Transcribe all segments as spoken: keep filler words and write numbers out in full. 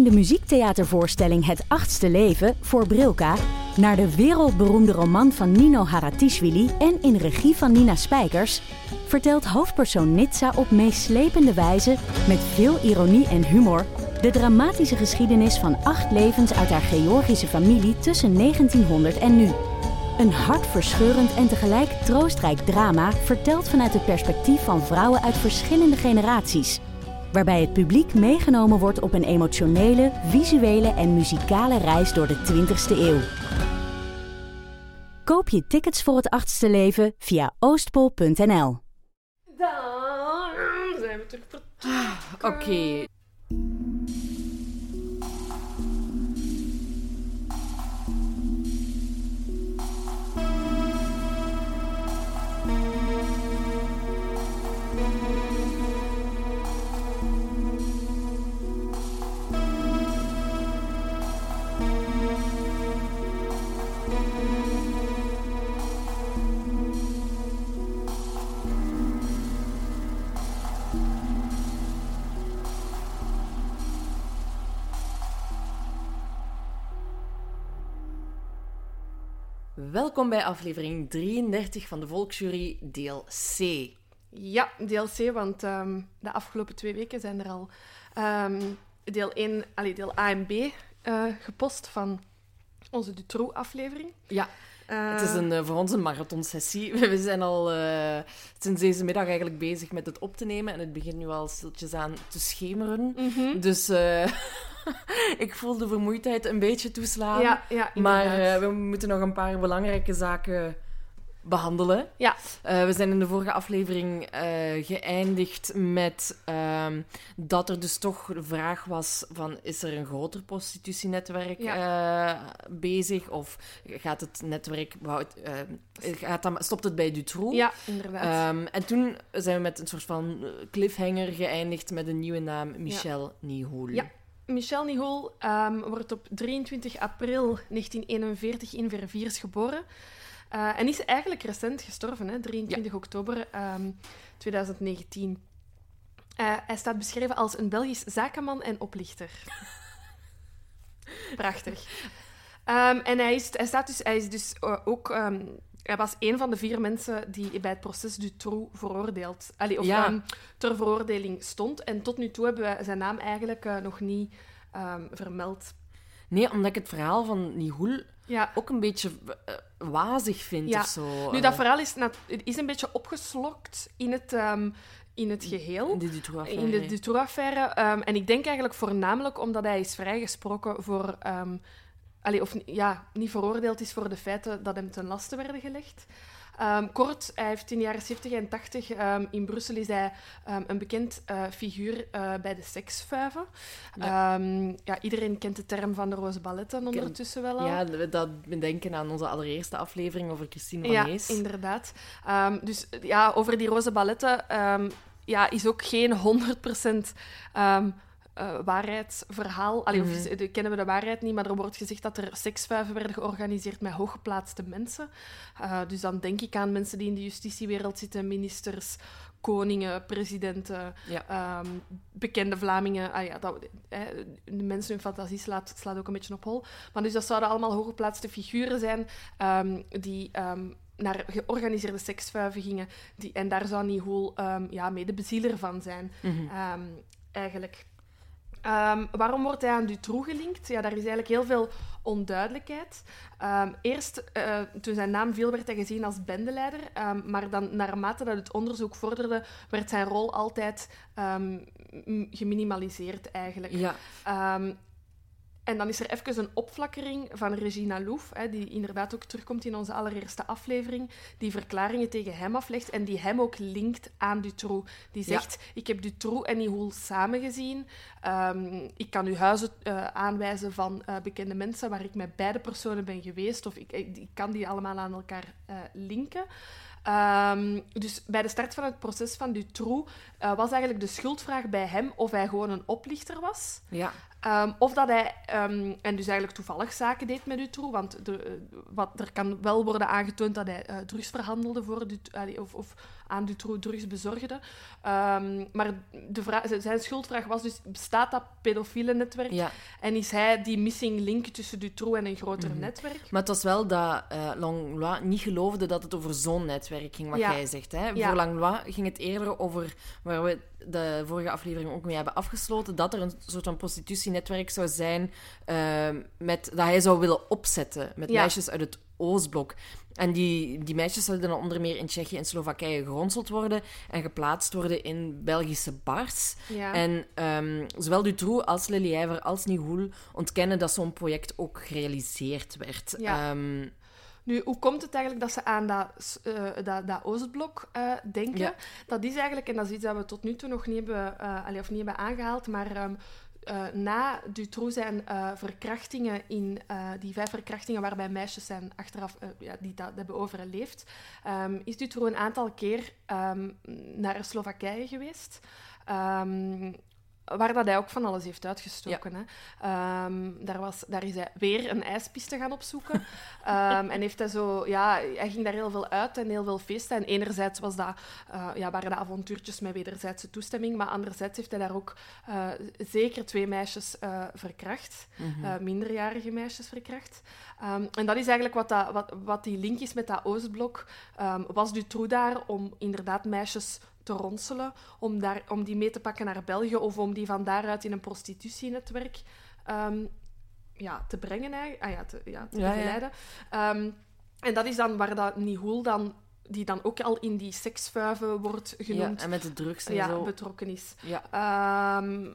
in de muziektheatervoorstelling Het Achtste Leven voor Brilka naar de wereldberoemde roman van Nino Haratischvili en in regie van Nina Spijkers vertelt hoofdpersoon Nitsa op meeslepende wijze, met veel ironie en humor, de dramatische geschiedenis van acht levens uit haar Georgische familie tussen negentienhonderd en nu. Een hartverscheurend en tegelijk troostrijk drama verteld vanuit het perspectief van vrouwen uit verschillende generaties, waarbij het publiek meegenomen wordt op een emotionele, visuele en muzikale reis door de twintigste eeuw. Koop je tickets voor Het Achtste Leven via oostpol punt n l. Dan zijn we terug voor... Oké. Okay. Welkom bij aflevering drieëndertig van de Volksjury, deel C. Ja, deel C, want um, de afgelopen twee weken zijn er al um, deel één, allee, deel A en B uh, gepost van onze Dutroux-aflevering. Ja, uh, het is een, uh, voor ons een marathonsessie. We zijn al uh, sinds deze middag eigenlijk bezig met het op te nemen en het begint nu al stiltjes aan te schemeren. Mm-hmm. Dus... Uh, ik voel de vermoeidheid een beetje toeslaan. Ja, ja, maar uh, we moeten nog een paar belangrijke zaken behandelen. Ja. Uh, we zijn in de vorige aflevering uh, geëindigd met uh, dat er dus toch de vraag was van, is er een groter prostitutienetwerk ja. uh, bezig? Of gaat het netwerk... Uh, gaat dat, stopt het bij Dutroux? Ja, inderdaad. Um, en toen zijn we met een soort van cliffhanger geëindigd met een nieuwe naam, Michel ja. Nihoul. Ja. Michel Nihoul um, wordt op drieëntwintig april negentien eenenveertig in Verviers geboren. Uh, en is eigenlijk recent gestorven, hè? drieëntwintig oktober um, twintig negentien. Uh, hij staat beschreven als een Belgisch zakenman en oplichter. Prachtig. Um, en hij is, hij staat dus, hij is dus uh, ook... Um, Hij was een van de vier mensen die bij het proces Dutroux veroordeeld... Allee, of ja. um, ter veroordeling stond. En tot nu toe hebben we zijn naam eigenlijk uh, nog niet um, vermeld. Nee, omdat ik het verhaal van Nihoul ja. ook een beetje uh, wazig vind ja. of zo. Nu, dat verhaal is, is een beetje opgeslokt in het... Um, in het geheel. In de Dutroux-affaire. In de Dutroux-affaire. Um, en ik denk eigenlijk voornamelijk omdat hij is vrijgesproken voor... Um, Allee, of ja, niet veroordeeld is voor de feiten dat hem ten laste werden gelegd. Um, kort, hij heeft in de jaren zeventig en tachtig um, in Brussel is hij um, een bekend uh, figuur uh, bij de seksvuiven. Ja. Um, ja, iedereen kent de term van de roze balletten ondertussen wel al. Ja, dat we denken aan onze allereerste aflevering over Christine van ja, Hees. Ja, inderdaad. Um, dus ja, over die roze balletten um, ja, is ook geen honderd procent... Um, Uh, waarheidsverhaal. Allee, mm-hmm. of, kennen we de waarheid niet, maar er wordt gezegd dat er seksvuiven werden georganiseerd met hooggeplaatste mensen. Uh, dus dan denk ik aan mensen die in de justitiewereld zitten, ministers, koningen, presidenten, ja. um, bekende Vlamingen. Ah, ja, dat, eh, de mensen hun fantasie slaat, slaat ook een beetje op hol. Maar dus dat zouden allemaal hooggeplaatste figuren zijn um, die... Um, naar georganiseerde seksvuiven gingen. Die, en daar zou Nihoul um, ja, medebezieler van zijn. Mm-hmm. Um, eigenlijk... Um, waarom wordt hij aan Dutroux gelinkt? Ja, daar is eigenlijk heel veel onduidelijkheid. Um, eerst, uh, toen zijn naam viel, werd hij gezien als bendeleider. Um, maar dan, naarmate dat het onderzoek vorderde, werd zijn rol altijd um, geminimaliseerd, eigenlijk. Ja. Um, En dan is er even een opflakkering van Regina Louf, hè, die inderdaad ook terugkomt in onze allereerste aflevering, die verklaringen tegen hem aflegt en die hem ook linkt aan Dutroux. Die zegt, ja. ik heb Dutroux en Nihoul samen gezien. Um, ik kan u huizen uh, aanwijzen van uh, bekende mensen waar ik met beide personen ben geweest, of ik, ik, ik kan die allemaal aan elkaar uh, linken. Um, dus bij de start van het proces van Dutroux uh, was eigenlijk de schuldvraag bij hem of hij gewoon een oplichter was. Ja. Um, of dat hij, um, en dus eigenlijk toevallig zaken deed met Dutroux, want de, wat, er kan wel worden aangetoond dat hij uh, drugs verhandelde voor Dutroux, of, of aan Dutroux drugs bezorgde. Um, maar de vraag, zijn schuldvraag was dus, bestaat dat pedofiele netwerk? Ja. En is hij die missing link tussen Dutroux en een groter mm-hmm. netwerk? Maar het was wel dat uh, Langlois niet geloofde dat het over zo'n netwerk ging, wat ja. jij zegt. Hè? Ja. Voor Langlois ging het eerder over, waar we de vorige aflevering ook mee hebben afgesloten, dat er een soort van prostitutienetwerk zou zijn uh, met, dat hij zou willen opzetten met ja. meisjes uit het Oostblok. En die, die meisjes zouden dan onder meer in Tsjechië en Slowakije geronseld worden en geplaatst worden in Belgische bars. Ja. En um, zowel Dutroux als Lelièvre als Nihoul ontkennen dat zo'n project ook gerealiseerd werd. Ja. Um, Nu, hoe komt het eigenlijk dat ze aan dat, uh, dat, dat Oostblok uh, denken? Ja. Dat is eigenlijk, en dat is iets dat we tot nu toe nog niet hebben, uh, allee, of niet hebben aangehaald, maar um, uh, na Dutroux zijn uh, verkrachtingen, in, uh, die vijf verkrachtingen waarbij meisjes zijn achteraf, uh, ja, die dat hebben overleefd, um, is Dutroux een aantal keer um, naar Slowakije geweest. Um, Waar dat hij ook van alles heeft uitgestoken. Ja. Hè. Um, daar, was, daar is hij weer een ijspiste gaan opzoeken. um, en heeft hij, zo, ja, hij ging daar heel veel uit en heel veel feesten. En enerzijds was dat, uh, ja, waren dat avontuurtjes met wederzijdse toestemming. Maar anderzijds heeft hij daar ook uh, zeker twee meisjes uh, verkracht. Mm-hmm. Uh, minderjarige meisjes verkracht. Um, en dat is eigenlijk wat, dat, wat, wat die link is met dat Oostblok. Um, was Dutroux daar om inderdaad meisjes te ronselen, om, daar, om die mee te pakken naar België of om die van daaruit in een prostitutienetwerk um, ja, te brengen, ah, ja, te, ja, te ja, begeleiden. Ja. Um, en dat is dan waar dat Nihoul dan, die dan ook al in die seksvuiven wordt genoemd. Ja, en met de drugs en ja, zo. betrokken is. Ja. Um,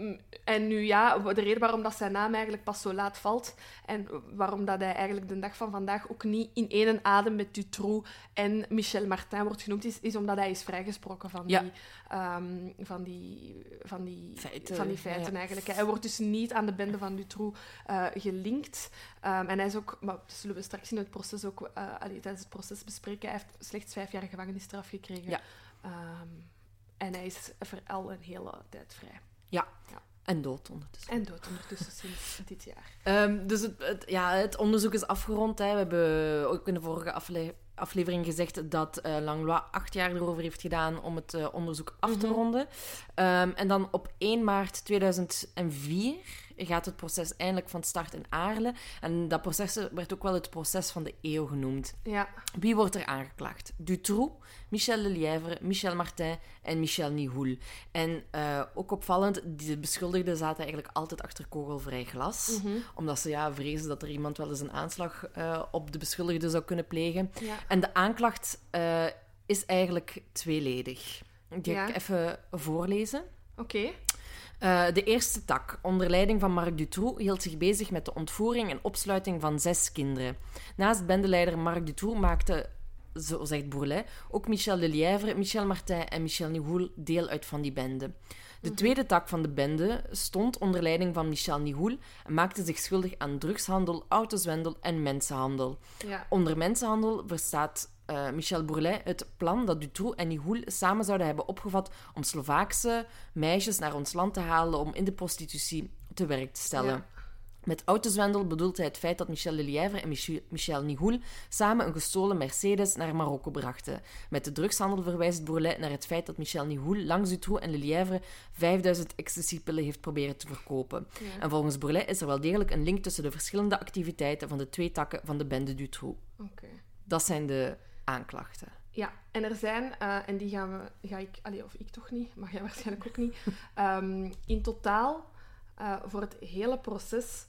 en nu ja, de reden waarom dat zijn naam eigenlijk pas zo laat valt en waarom dat hij eigenlijk de dag van vandaag ook niet in één adem met Dutroux en Michel Martin wordt genoemd, is, is omdat hij is vrijgesproken van ja. die, um, van die, van die feiten, van die feiten ja, ja. eigenlijk. Hij wordt dus niet aan de bende van Dutroux uh, gelinkt. Um, en hij is ook, maar dat zullen we straks in het proces ook, uh, allee, tijdens het proces bespreken, hij heeft slechts vijf jaar gevangenisstraf gekregen. Ja. Um, en hij is voor al een hele tijd vrij. Ja. ja. En dood ondertussen. En dood ondertussen sinds dit jaar. Um, dus het, het, ja, het onderzoek is afgerond. Hè. We hebben ook in de vorige afle- aflevering gezegd dat uh, Langlois acht jaar erover heeft gedaan om het uh, onderzoek af te mm-hmm. ronden. Um, en dan op één maart tweeduizend vier gaat het proces eindelijk van start in Aarle. En dat proces werd ook wel het proces van de eeuw genoemd. Ja. Wie wordt er aangeklaagd? Dutroux, Michel Lelièvre, Michel Martin en Michel Nihoul. En uh, ook opvallend, de beschuldigden zaten eigenlijk altijd achter kogelvrij glas. Mm-hmm. Omdat ze ja, vrezen dat er iemand wel eens een aanslag uh, op de beschuldigden zou kunnen plegen. Ja. En de aanklacht uh, is eigenlijk tweeledig. Die ga ja. ik even voorlezen. Oké. Okay. Uh, de eerste tak, onder leiding van Marc Dutroux, hield zich bezig met de ontvoering en opsluiting van zes kinderen. Naast bendeleider Marc Dutroux maakte, zo zegt Bourlet, ook Michel Lelièvre, Michel Martin en Michel Nihoul deel uit van die bende. De tweede tak van de bende stond onder leiding van Michel Nihoul en maakte zich schuldig aan drugshandel, autozwendel en mensenhandel. Ja. Onder mensenhandel verstaat uh, Michel Bourlet het plan dat Dutroux en Nihoul samen zouden hebben opgevat om Slovaakse meisjes naar ons land te halen om in de prostitutie te werk te stellen. Ja. Met autozwendel bedoelt hij het feit dat Michel Lelièvre en Michel, Michel Nihoul samen een gestolen Mercedes naar Marokko brachten. Met de drugshandel verwijst Bourlet naar het feit dat Michel Nihoul langs Dutroux en Lelièvre vijfduizend ecstasy-pillen heeft proberen te verkopen. Ja. En volgens Bourlet is er wel degelijk een link tussen de verschillende activiteiten van de twee takken van de bende Dutroux. Okay. Dat zijn de aanklachten. Ja, en er zijn, uh, en die gaan we, ga ik, allee, of ik toch niet, maar jij waarschijnlijk ook niet, um, in totaal uh, voor het hele proces,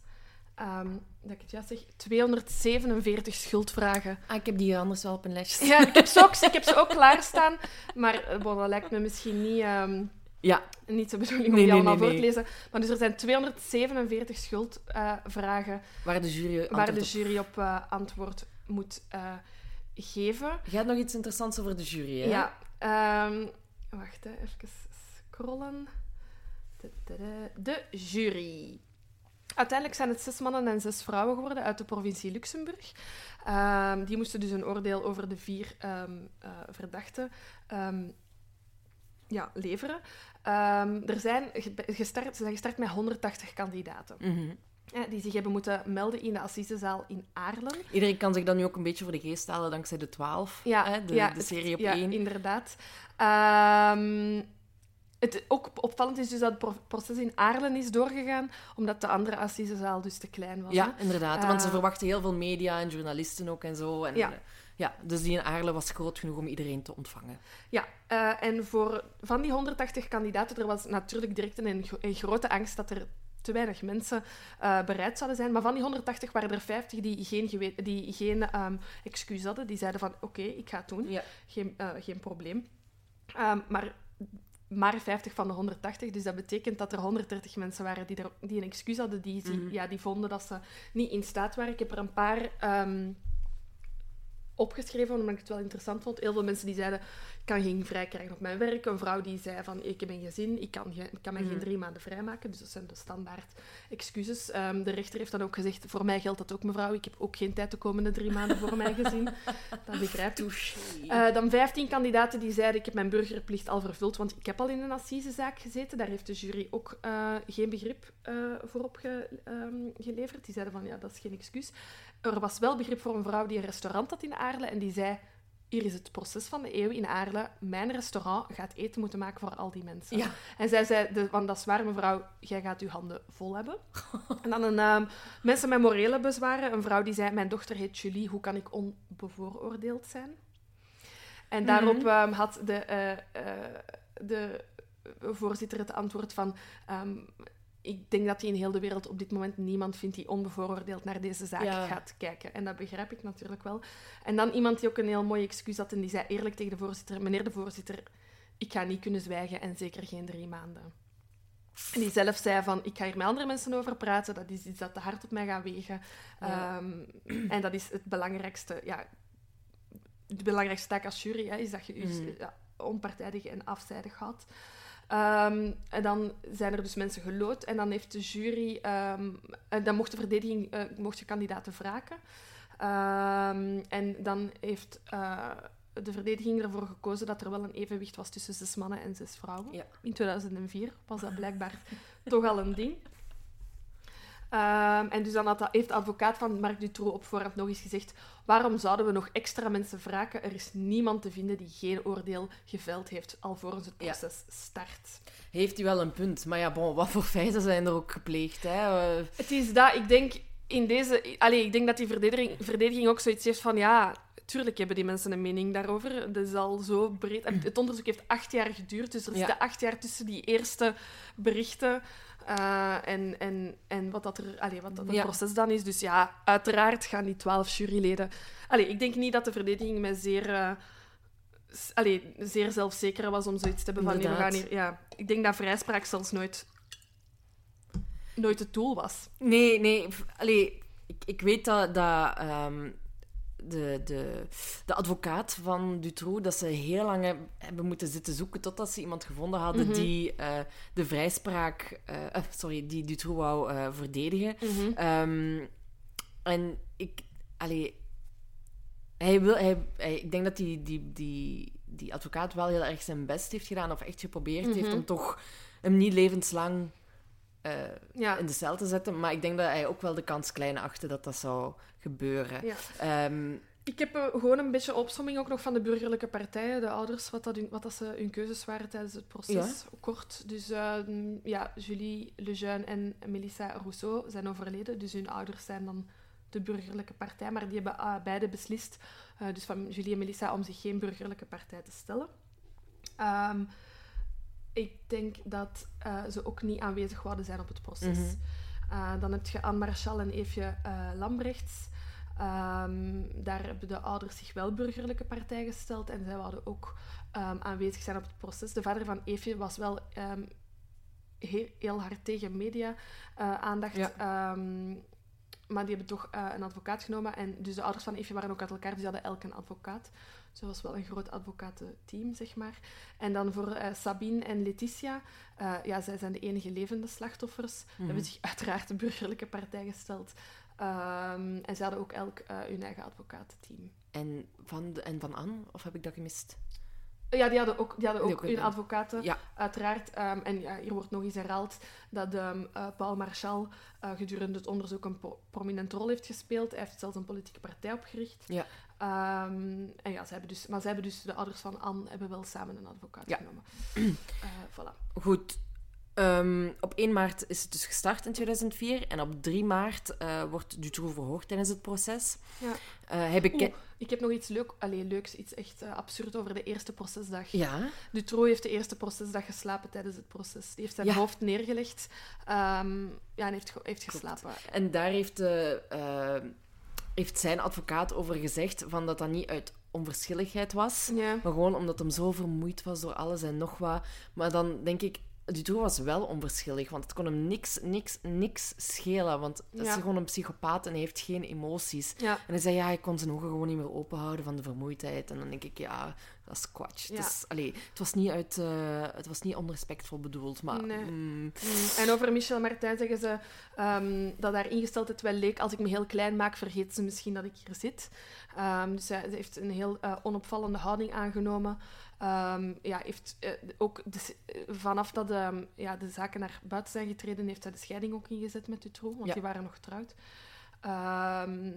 um, dat ik het juist zeg, tweehonderdzevenenveertig schuldvragen. Ah, ik heb die anders wel op een lijstje. Ja, ik heb ze ook, ik heb ze ook klaarstaan, maar uh, bon, dat lijkt me misschien niet, um, ja. niet de bedoeling om nee, die nee, allemaal nee, voor nee. te lezen. Maar dus er zijn tweehonderdzevenenveertig schuldvragen uh, waar de jury, waar de jury op uh, antwoord moet uh, geven. Je had nog iets interessants over de jury, hè? Ja. Um, wacht, hè, even scrollen. De jury. Uiteindelijk zijn het zes mannen en zes vrouwen geworden uit de provincie Luxemburg. Um, die moesten dus een oordeel over de vier um, uh, verdachten um, ja, leveren. Um, er zijn gestart, ze zijn gestart met honderdtachtig kandidaten. Mm-hmm. Ja, die zich hebben moeten melden in de Assisezaal in Aarlen. Iedereen kan zich dat nu ook een beetje voor de geest halen dankzij de twaalf, ja, hè, de, ja, de serie op ja, één. Inderdaad. Um, het ook opvallend is dus dat het proces in Aarlen is doorgegaan, omdat de andere Assisezaal dus te klein was. Ja, hè? inderdaad. Uh, want ze verwachten heel veel media en journalisten ook en zo. En, ja. ja, dus die in Aarlen was groot genoeg om iedereen te ontvangen. Ja, uh, en voor, van die honderdtachtig kandidaten, er was natuurlijk direct een, een grote angst dat er te weinig mensen uh, bereid zouden zijn. Maar van die honderdtachtig waren er vijftig die geen, gewe- die geen um, excuus hadden. Die zeiden van, oké, okay, ik ga het doen. Ja. Geen, uh, geen probleem. Um, maar... maar vijftig van de honderdtachtig. Dus dat betekent dat er honderddertig mensen waren die, er, die een excuus hadden, die, mm-hmm. ja, die vonden dat ze niet in staat waren. Ik heb er een paar um, opgeschreven, omdat ik het wel interessant vond. Heel veel mensen die zeiden, ik kan geen vrij krijgen op mijn werk. Een vrouw die zei van, ik heb een gezin, ik kan, ge- ik kan mij mm-hmm. geen drie maanden vrijmaken. Dus dat zijn de standaard excuses. Um, de rechter heeft dan ook gezegd, voor mij geldt dat ook, mevrouw. Ik heb ook geen tijd de komende drie maanden voor mijn gezin. Dat begrijp ik. Uh, dan vijftien kandidaten die zeiden, ik heb mijn burgerplicht al vervuld, want ik heb al in een assisezaak gezeten. Daar heeft de jury ook uh, geen begrip uh, voor opgeleverd. Um, die zeiden van, ja, dat is geen excuus. Er was wel begrip voor een vrouw die een restaurant had in Aarlen en die zei, hier is het proces van de eeuw in Aarlen. Mijn restaurant gaat eten moeten maken voor al die mensen. Ja. En zij zei, de, want dat is waar, mevrouw, jij gaat uw handen vol hebben. En dan een, um, mensen met morele bezwaren. Een vrouw die zei, mijn dochter heet Julie, hoe kan ik onbevooroordeeld zijn? En daarop mm-hmm. um, had de, uh, uh, de voorzitter het antwoord van... Um, ik denk dat hij in heel de wereld op dit moment niemand vindt die onbevooroordeeld naar deze zaak ja. gaat kijken. En dat begrijp ik natuurlijk wel. En dan iemand die ook een heel mooi excuus had en die zei eerlijk tegen de voorzitter, meneer de voorzitter, ik ga niet kunnen zwijgen en zeker geen drie maanden. En die zelf zei van, ik ga hier met andere mensen over praten, dat is iets dat te hard op mij gaat wegen. Ja. Um, en dat is het belangrijkste, ja, de belangrijkste taak als jury, hè, is dat je je mm. ja, onpartijdig en afzijdig houdt. Um, en dan zijn er dus mensen geloot en dan heeft de jury... Um, dan mocht de verdediging uh, mocht de kandidaten wraken. Um, en dan heeft uh, de verdediging ervoor gekozen dat er wel een evenwicht was tussen zes mannen en zes vrouwen. Ja. In tweeduizend vier was dat blijkbaar toch al een ding. Um, en dus dan had, heeft de advocaat van Marc Dutroux op voorhand nog eens gezegd, waarom zouden we nog extra mensen wraken? Er is niemand te vinden die geen oordeel geveld heeft alvorens het proces ja. start. Heeft hij wel een punt. Maar ja, bon, wat voor feiten zijn er ook gepleegd? Hè? Uh... Het is dat, ik denk, in deze, allez, ik denk dat die verdediging, verdediging ook zoiets heeft van, ja, tuurlijk hebben die mensen een mening daarover. Dat is al zo breed. En het onderzoek heeft acht jaar geduurd, dus er zitten ja. acht jaar tussen die eerste berichten... Uh, en, en, en wat dat, er, allee, wat dat het ja. proces dan is. Dus ja, uiteraard gaan die twaalf juryleden... Allee, ik denk niet dat de verdediging mij zeer, uh, allee, zeer zelfzeker was om zoiets te hebben van... Nee, we gaan hier, ja, ik denk dat vrijspraak zelfs nooit, nooit het doel was. Nee, nee. Allee, ik, ik weet dat... dat um... De, de, de advocaat van Dutroux, dat ze heel lang hebben moeten zitten zoeken totdat ze iemand gevonden hadden mm-hmm. die uh, de vrijspraak... Uh, uh, sorry, die Dutroux wou uh, verdedigen. Mm-hmm. Um, en ik... Allee, hij wil, hij, hij, ik denk dat die, die, die, die advocaat wel heel erg zijn best heeft gedaan, of echt geprobeerd mm-hmm. heeft om toch hem niet levenslang uh, ja. in de cel te zetten. Maar ik denk dat hij ook wel de kans klein achtte dat dat zou gebeuren. Ja. Um, ik heb uh, gewoon een beetje opsomming ook nog van de burgerlijke partijen, de ouders, wat dat, hun, wat dat ze hun keuzes waren tijdens het proces. Ja. Kort. Dus uh, ja, Julie Lejeune en Melissa Rousseau zijn overleden. Dus hun ouders zijn dan de burgerlijke partij. Maar die hebben uh, beide beslist, uh, dus van Julie en Melissa, om zich geen burgerlijke partij te stellen. Um, ik denk dat uh, ze ook niet aanwezig wouden zijn op het proces. Mm-hmm. Uh, dan heb je Anne Marchal en Eefje uh, Lambrechts. Um, daar hebben de ouders zich wel burgerlijke partij gesteld en zij wouden ook um, aanwezig zijn op het proces. De vader van Eefje was wel um, heel, heel hard tegen media-aandacht, uh, ja. um, maar die hebben toch uh, een advocaat genomen. En dus de ouders van Eefje waren ook uit elkaar, dus die hadden elk een advocaat. Dus dat was wel een groot advocatenteam, zeg maar. En dan voor uh, Sabine en Letitia, uh, ja, zij zijn de enige levende slachtoffers. Mm-hmm. Hebben zich uiteraard de burgerlijke partij gesteld. Um, en ze hadden ook elk uh, hun eigen advocatenteam. En van, de, en van Anne? Of heb ik dat gemist? Ja, die hadden ook, die hadden Die ook ook hun een- advocaten, Ja. uiteraard. Um, en ja, hier wordt nog eens herhaald dat um, uh, Paul Marchal uh, gedurende het onderzoek een po- prominente rol heeft gespeeld. Hij heeft zelfs een politieke partij opgericht. Ja. Um, en ja, ze hebben dus, maar ze hebben dus, de ouders van Anne hebben wel samen een advocaat Ja. genomen. Uh, voilà. Goed. Um, op één maart is het dus gestart in tweeduizend vier. En op drie maart uh, wordt Dutroux verhoord tijdens het proces. Ja. Uh, hij beken- Oeh, ik heb nog iets leuk, allez, leuks, iets echt uh, absurd over de eerste procesdag. Ja. Dutroux heeft de eerste procesdag geslapen tijdens het proces. Die heeft zijn Ja. hoofd neergelegd um, ja, en heeft, ge- heeft geslapen. En daar heeft, de, uh, heeft zijn advocaat over gezegd van dat dat niet uit onverschilligheid was, Ja. maar gewoon omdat hem zo vermoeid was door alles en nog wat. Maar dan denk ik, Dutroux was wel onverschillig, want het kon hem niks, niks, niks schelen, want hij is Ja. gewoon een psychopaat en hij heeft geen emoties. Ja. En hij zei, ja, hij kon zijn ogen gewoon niet meer openhouden van de vermoeidheid. En dan denk ik, ja, dat is kwatsch. Ja. Het, is, allee, het, was niet uit, uh, het was niet onrespectvol bedoeld, maar... Nee. Mm, Mm. En over Michel Martin zeggen ze um, dat haar ingesteldheid wel leek. Als ik me heel klein maak, vergeet ze misschien dat ik hier zit. Um, dus zij, ze heeft een heel uh, onopvallende houding aangenomen. Um, ja, heeft, uh, ook de, uh, vanaf dat um, ja, de zaken naar buiten zijn getreden, heeft zij de scheiding ook ingezet met Dutroux, want Ja. die waren nog getrouwd. Um,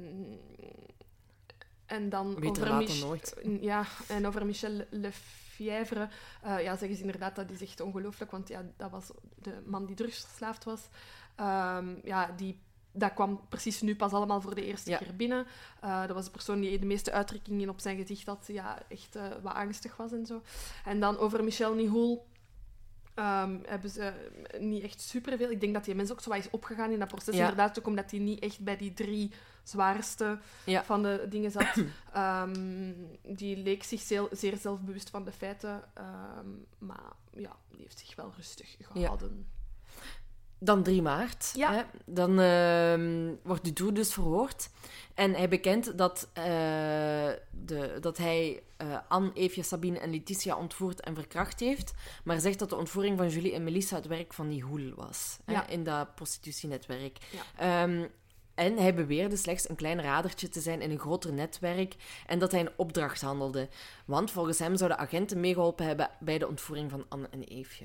en dan Beter over, laat dan Mich- nooit. ja, en over Michel Lefebvre, uh, ja, zeggen ze inderdaad dat is echt ongelooflijk, want ja, dat was de man die drugsverslaafd was. Um, ja, die Dat kwam precies nu pas allemaal voor de eerste Ja. keer binnen. Uh, dat was de persoon die de meeste uitdrukkingen op zijn gezicht had, ja, echt uh, wat angstig was en zo. En dan over Michel Nihoul um, hebben ze niet echt superveel. Ik denk dat die mensen ook zo wat is opgegaan in dat proces. Ja. Inderdaad, ook omdat hij niet echt bij die drie zwaarste Ja. van de dingen zat. Um, die leek zich zeer, zeer zelfbewust van de feiten. Um, maar ja, die heeft zich wel rustig gehouden. Ja. Dan drie maart. Ja. Hè? Dan uh, wordt Dutroux dus verhoord. En hij bekent dat, uh, de, dat hij uh, Anne, Eefje, Sabine en Letitia ontvoerd en verkracht heeft. Maar zegt dat de ontvoering van Julie en Melissa het werk van Nihoul was. Hè? Ja. In dat prostitutienetwerk. Ja. Um, en hij beweerde slechts een klein radertje te zijn in een groter netwerk en dat hij een opdracht handelde. Want volgens hem zouden agenten meegeholpen hebben bij de ontvoering van Anne en Eefje.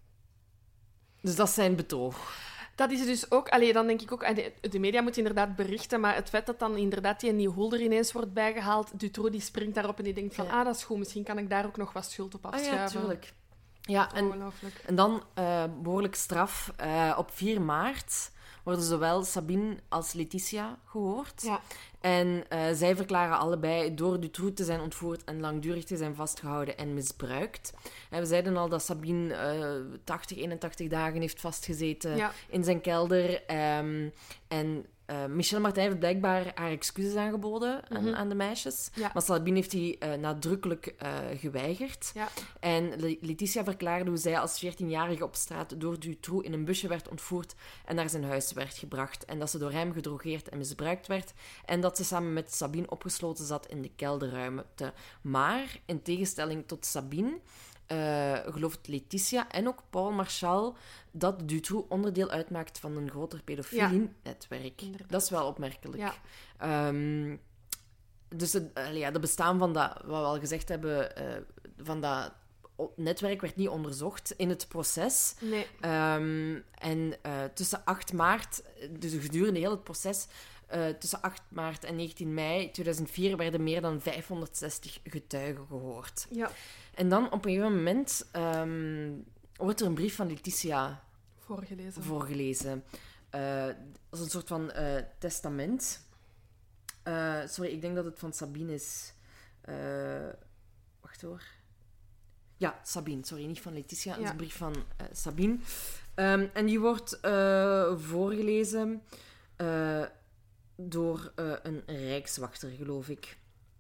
Dus dat is zijn betoog. Dat is dus ook... Allee, dan denk ik ook... De, de media moeten inderdaad berichten, maar het feit dat dan inderdaad die Nihoul er ineens wordt bijgehaald, Dutroux die springt daarop en die denkt van, Ja. ah, dat is goed, misschien kan ik daar ook nog wat schuld op afschuiven. Ah ja, tuurlijk. Ja, en, Ongelooflijk. en dan uh, behoorlijk straf. Uh, op vier maart worden zowel Sabine als Letitia gehoord. Ja. En uh, zij verklaren allebei door Dutroux te zijn ontvoerd en langdurig te zijn vastgehouden en misbruikt. En we zeiden al dat Sabine uh, tachtig, eenentachtig dagen heeft vastgezeten Ja. in zijn kelder. Um, en uh, Michel Martin heeft blijkbaar haar excuses aangeboden aan, Mhm. aan de meisjes. Ja. Maar Sabine heeft die uh, nadrukkelijk uh, geweigerd. Ja. En Le- Letitia verklaarde hoe zij als veertienjarige op straat door Dutroux in een busje werd ontvoerd en naar zijn huis werd gebracht. En dat ze door hem gedrogeerd en misbruikt werd. En dat ze samen met Sabine opgesloten zat in de kelderruimte. Maar, in tegenstelling tot Sabine, uh, gelooft Letitia en ook Paul Marchal dat Dutroux onderdeel uitmaakt van een groter pedofilie-netwerk. Ja, Dat is wel opmerkelijk. Ja. Um, dus het, uh, ja, de bestaan van dat, wat we al gezegd hebben, uh, van dat netwerk werd niet onderzocht in het proces. Nee. Um, en uh, tussen acht maart, dus gedurende heel het proces, uh, tussen acht maart en negentien mei tweeduizend vier werden meer dan vijfhonderdzestig getuigen gehoord. Ja. En dan op een gegeven moment um, wordt er een brief van Letitia Voorgelezen. voorgelezen. Uh, als een soort van uh, testament. Uh, sorry, ik denk dat het van Sabine is. Uh, wacht hoor. Ja, Sabine. Sorry, niet van Letitia. Het Ja. is een brief van uh, Sabine. Um, en die wordt uh, voorgelezen uh, door uh, een rijkswachter, geloof ik.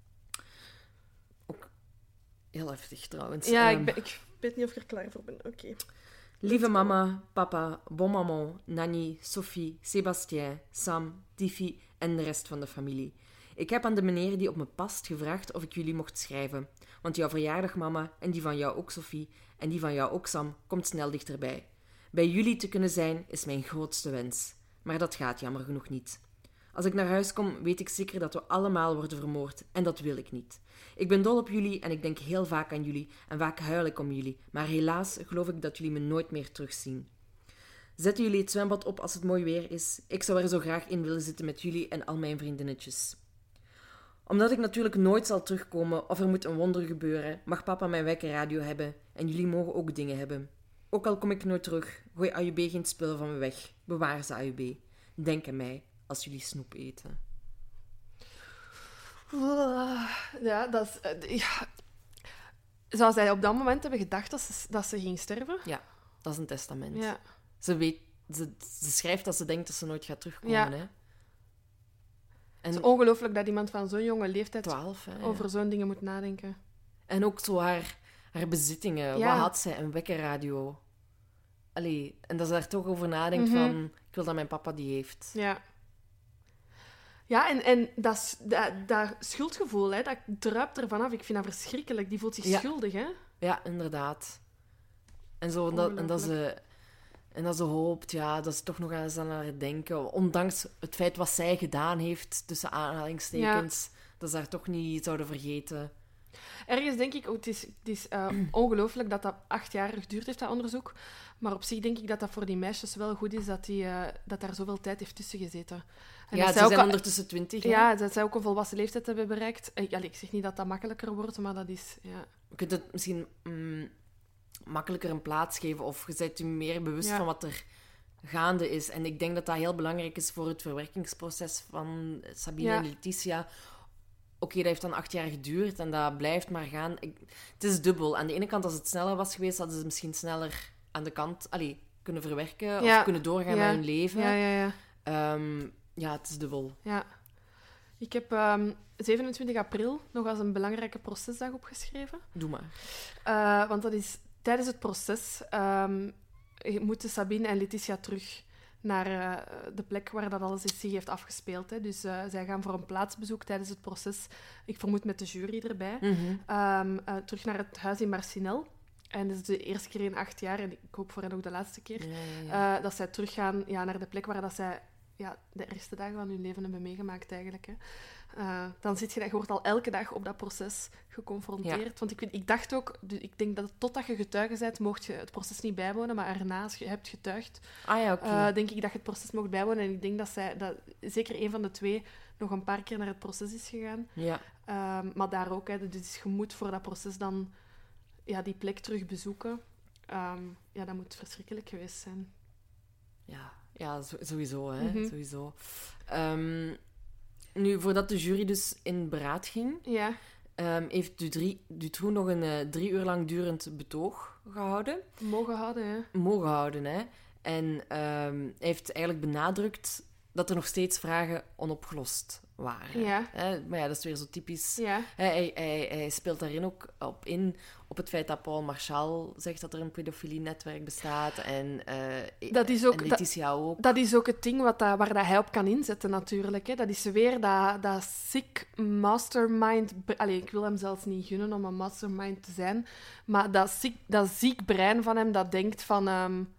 Ook heel heftig, trouwens. Ja, Um, ik, ben, ik weet niet of ik er klaar voor ben. Oké. Okay. Lieve mama, papa, bon maman, Nanny, Sophie, Sébastien, Sam, Tiffy en de rest van de familie. Ik heb aan de meneer die op me past gevraagd of ik jullie mocht schrijven. Want jouw verjaardag, mama, en die van jou ook, Sophie, en die van jou ook, Sam, komt snel dichterbij. Bij jullie te kunnen zijn is mijn grootste wens. Maar dat gaat jammer genoeg niet. Als ik naar huis kom, weet ik zeker dat we allemaal worden vermoord. En dat wil ik niet. Ik ben dol op jullie en ik denk heel vaak aan jullie. En vaak huil ik om jullie. Maar helaas geloof ik dat jullie me nooit meer terugzien. Zetten jullie het zwembad op als het mooi weer is? Ik zou er zo graag in willen zitten met jullie en al mijn vriendinnetjes. Omdat ik natuurlijk nooit zal terugkomen of er moet een wonder gebeuren, mag papa mijn wekkerradio hebben en jullie mogen ook dingen hebben. Ook al kom ik nooit terug, gooi A U B geen spullen van me weg. Bewaar ze, A U B. Denk aan mij als jullie snoep eten. Ja, dat is... Uh, ja. Zou zij op dat moment hebben gedacht dat ze, dat ze ging sterven? Ja, dat is een testament. Ja. Ze, weet, ze, ze schrijft dat ze denkt dat ze nooit gaat terugkomen. Ja. Hè? En... Het is ongelooflijk dat iemand van zo'n jonge leeftijd twaalf, hè, over ja. zo'n dingen moet nadenken. En ook zo haar, haar bezittingen. Ja. Wat had zij? Een wekkerradio. Allee, en dat ze daar toch over nadenkt Mm-hmm. van... Ik wil dat mijn papa die heeft. Ja. Ja, en, en dat, dat, dat schuldgevoel, hè, dat druipt er vanaf. Ik vind dat verschrikkelijk. Die voelt zich Ja. schuldig, hè? Ja, inderdaad. En, zo, en, dat, en, dat ze, en dat ze hoopt ja, dat ze toch nog eens aan haar denken. Ondanks het feit wat zij gedaan heeft, tussen aanhalingstekens, ja. dat ze haar toch niet zouden vergeten. Ergens denk ik, oh, het is, het is uh, ongelooflijk dat dat acht jaar geduurd heeft, dat onderzoek. Maar op zich denk ik dat dat voor die meisjes wel goed is dat, die, uh, dat daar zoveel tijd heeft tussen gezeten. En ja, dat ze zij zijn ook, ondertussen twintig. Ja, dat zij ook een volwassen leeftijd hebben bereikt. Ik, allee, ik zeg niet dat dat makkelijker wordt, maar dat is... Ja. Je kunt het misschien mm, makkelijker een plaats geven of je bent je meer bewust ja. van wat er gaande is. En ik denk dat dat heel belangrijk is voor het verwerkingsproces van Sabine ja. en Letitia. Oké, okay, dat heeft dan acht jaar geduurd en dat blijft maar gaan. Ik, het is dubbel. Aan de ene kant, als het sneller was geweest, hadden ze misschien sneller aan de kant allee, kunnen verwerken ja. of kunnen doorgaan ja. met hun leven. Ja, ja, ja. Um, ja, het is dubbel. Ja. Ik heb um, zevenentwintig april nog als een belangrijke procesdag opgeschreven. Doe maar. Uh, want dat is tijdens het proces um, moeten Sabine en Letitia terug naar uh, de plek waar dat alles zich heeft afgespeeld. Hè. Dus uh, zij gaan voor een plaatsbezoek tijdens het proces. Ik vermoed met de jury erbij. Mm-hmm. Um, uh, terug naar het huis in Marcinel. En dat is de eerste keer in acht jaar, en ik hoop voor hen ook de laatste keer, ja, ja, ja. Uh, dat zij teruggaan ja, naar de plek waar dat zij ja, de eerste dagen van hun leven hebben meegemaakt eigenlijk. Hè. Uh, dan zit je, je wordt al elke dag op dat proces geconfronteerd. Ja. Want ik, ik dacht ook, ik denk dat totdat je getuige bent, mocht je het proces niet bijwonen, maar erna, als je hebt getuigd, ah, ja, okay. uh, denk ik dat je het proces mocht bijwonen. En ik denk dat zij, dat zeker een van de twee, nog een paar keer naar het proces is gegaan. Ja. Uh, maar daar ook, hè, dus je moet voor dat proces dan ja, die plek terug bezoeken. Um, ja, dat moet verschrikkelijk geweest zijn. Ja, ja sowieso, hè. Mm-hmm. Sowieso. Um, nu, voordat de jury dus in beraad ging, ja. um, heeft Dutroux nog een uh, drie uur lang durend betoog gehouden. Mogen houden, hè. Mogen houden, hè. En um, hij heeft eigenlijk benadrukt dat er nog steeds vragen onopgelost waren. Ja. Hè? Maar ja, dat is weer zo typisch. Ja. Hij, hij, hij speelt daarin ook op in, op het feit dat Paul Marchal zegt dat er een pedofilie-netwerk bestaat. En, uh, dat is ook, en Letitia dat, ook. Dat is ook het ding wat dat, waar dat hij op kan inzetten, natuurlijk. Hè. Dat is weer dat, dat sick mastermind... Allee, ik wil hem zelfs niet gunnen om een mastermind te zijn. Maar dat ziek, dat ziek brein van hem dat denkt van... Um,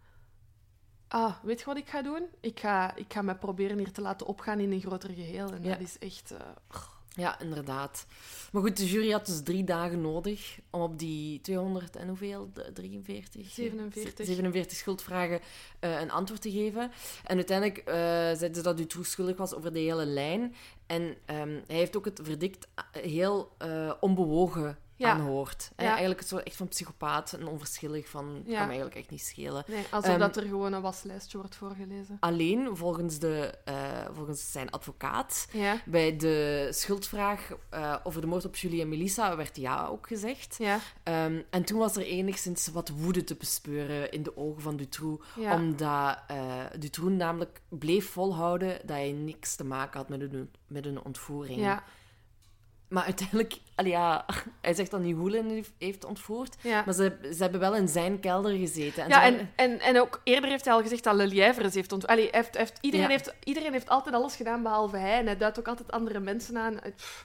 ah, weet je wat ik ga doen? Ik ga, ik ga me proberen hier te laten opgaan in een groter geheel. En ja. dat is echt... Uh, ja, inderdaad. Maar goed, de jury had dus drie dagen nodig om op die tweehonderd en hoeveel? drieënveertig? zevenenveertig. zevenenveertig schuldvragen uh, een antwoord te geven. En uiteindelijk uh, zeiden ze dat Dutroux schuldig was over de hele lijn. En um, hij heeft ook het verdict heel uh, onbewogen ja. aanhoort. Ja. Eigenlijk zo echt van psychopaat en onverschillig van... Het ja. kan me eigenlijk echt niet schelen. Nee, alsof um, dat er gewoon een waslijstje wordt voorgelezen. Alleen, volgens, de, uh, volgens zijn advocaat, ja. bij de schuldvraag uh, over de moord op Julie en Melissa werd ja ook gezegd. Ja. Um, en toen was er enigszins wat woede te bespeuren in de ogen van Dutroux. Ja. Omdat uh, Dutroux namelijk bleef volhouden dat hij niks te maken had met een, met een ontvoering. Ja. Maar uiteindelijk, allee, ja, hij zegt dat niet Hoelen heeft ontvoerd, ja. maar ze, ze hebben wel in zijn kelder gezeten. En ja, en, en, en ook eerder heeft hij al gezegd dat Lelièvres heeft ontvoerd. Allee, heeft, heeft, iedereen, ja. heeft, iedereen heeft altijd alles gedaan behalve hij. En hij duidt ook altijd andere mensen aan. Pff.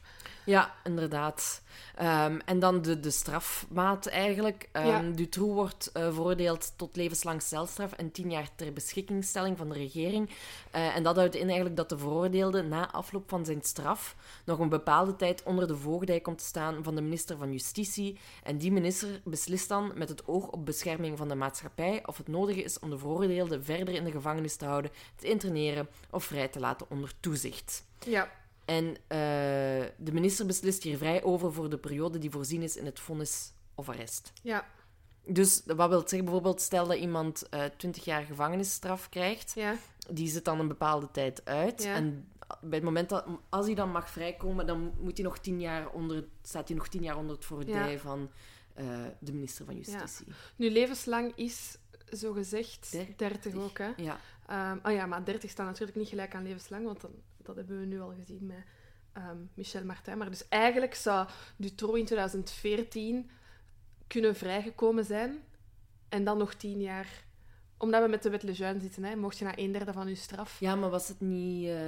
Ja, inderdaad. Um, en dan de, de strafmaat eigenlijk. Um, ja. Dutroux wordt uh, veroordeeld tot levenslang celstraf en tien jaar ter beschikkingstelling van de regering. Uh, en dat houdt in eigenlijk dat de veroordeelde na afloop van zijn straf nog een bepaalde tijd onder de voogdij komt te staan van de minister van Justitie. En die minister beslist dan met het oog op bescherming van de maatschappij of het nodig is om de veroordeelde verder in de gevangenis te houden, te interneren of vrij te laten onder toezicht. Ja. En uh, de minister beslist hier vrij over voor de periode die voorzien is in het vonnis of arrest. Ja. Dus wat wil zeggen, bijvoorbeeld, stel dat iemand uh, twintig jaar gevangenisstraf krijgt, ja. die zit dan een bepaalde tijd uit. Ja. En bij het moment dat, als hij dan mag vrijkomen, dan moet hij nog tien jaar onder, staat hij nog tien jaar onder het voordij ja. van uh, de minister van Justitie. Ja. Nu, levenslang is zogezegd dertig, dertig ook, hè? Ja. Um, oh ja, maar dertig staat natuurlijk niet gelijk aan levenslang, want dan, dat hebben we nu al gezien met um, Michel Martin. Maar dus eigenlijk zou Dutroux in twintig veertien kunnen vrijgekomen zijn en dan nog tien jaar. Omdat we met de wet Lejeune zitten, hè, mocht je na een derde van je straf... Ja, maar was het niet uh,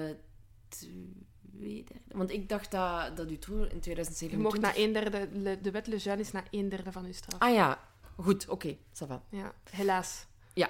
twee derde? Want ik dacht dat, dat Dutroux in twintig zevenentwintig... Je mocht na een derde... De wet Lejeune is na een derde van je straf. Ah ja, goed, oké, okay, ça va. Ja, helaas. Ja.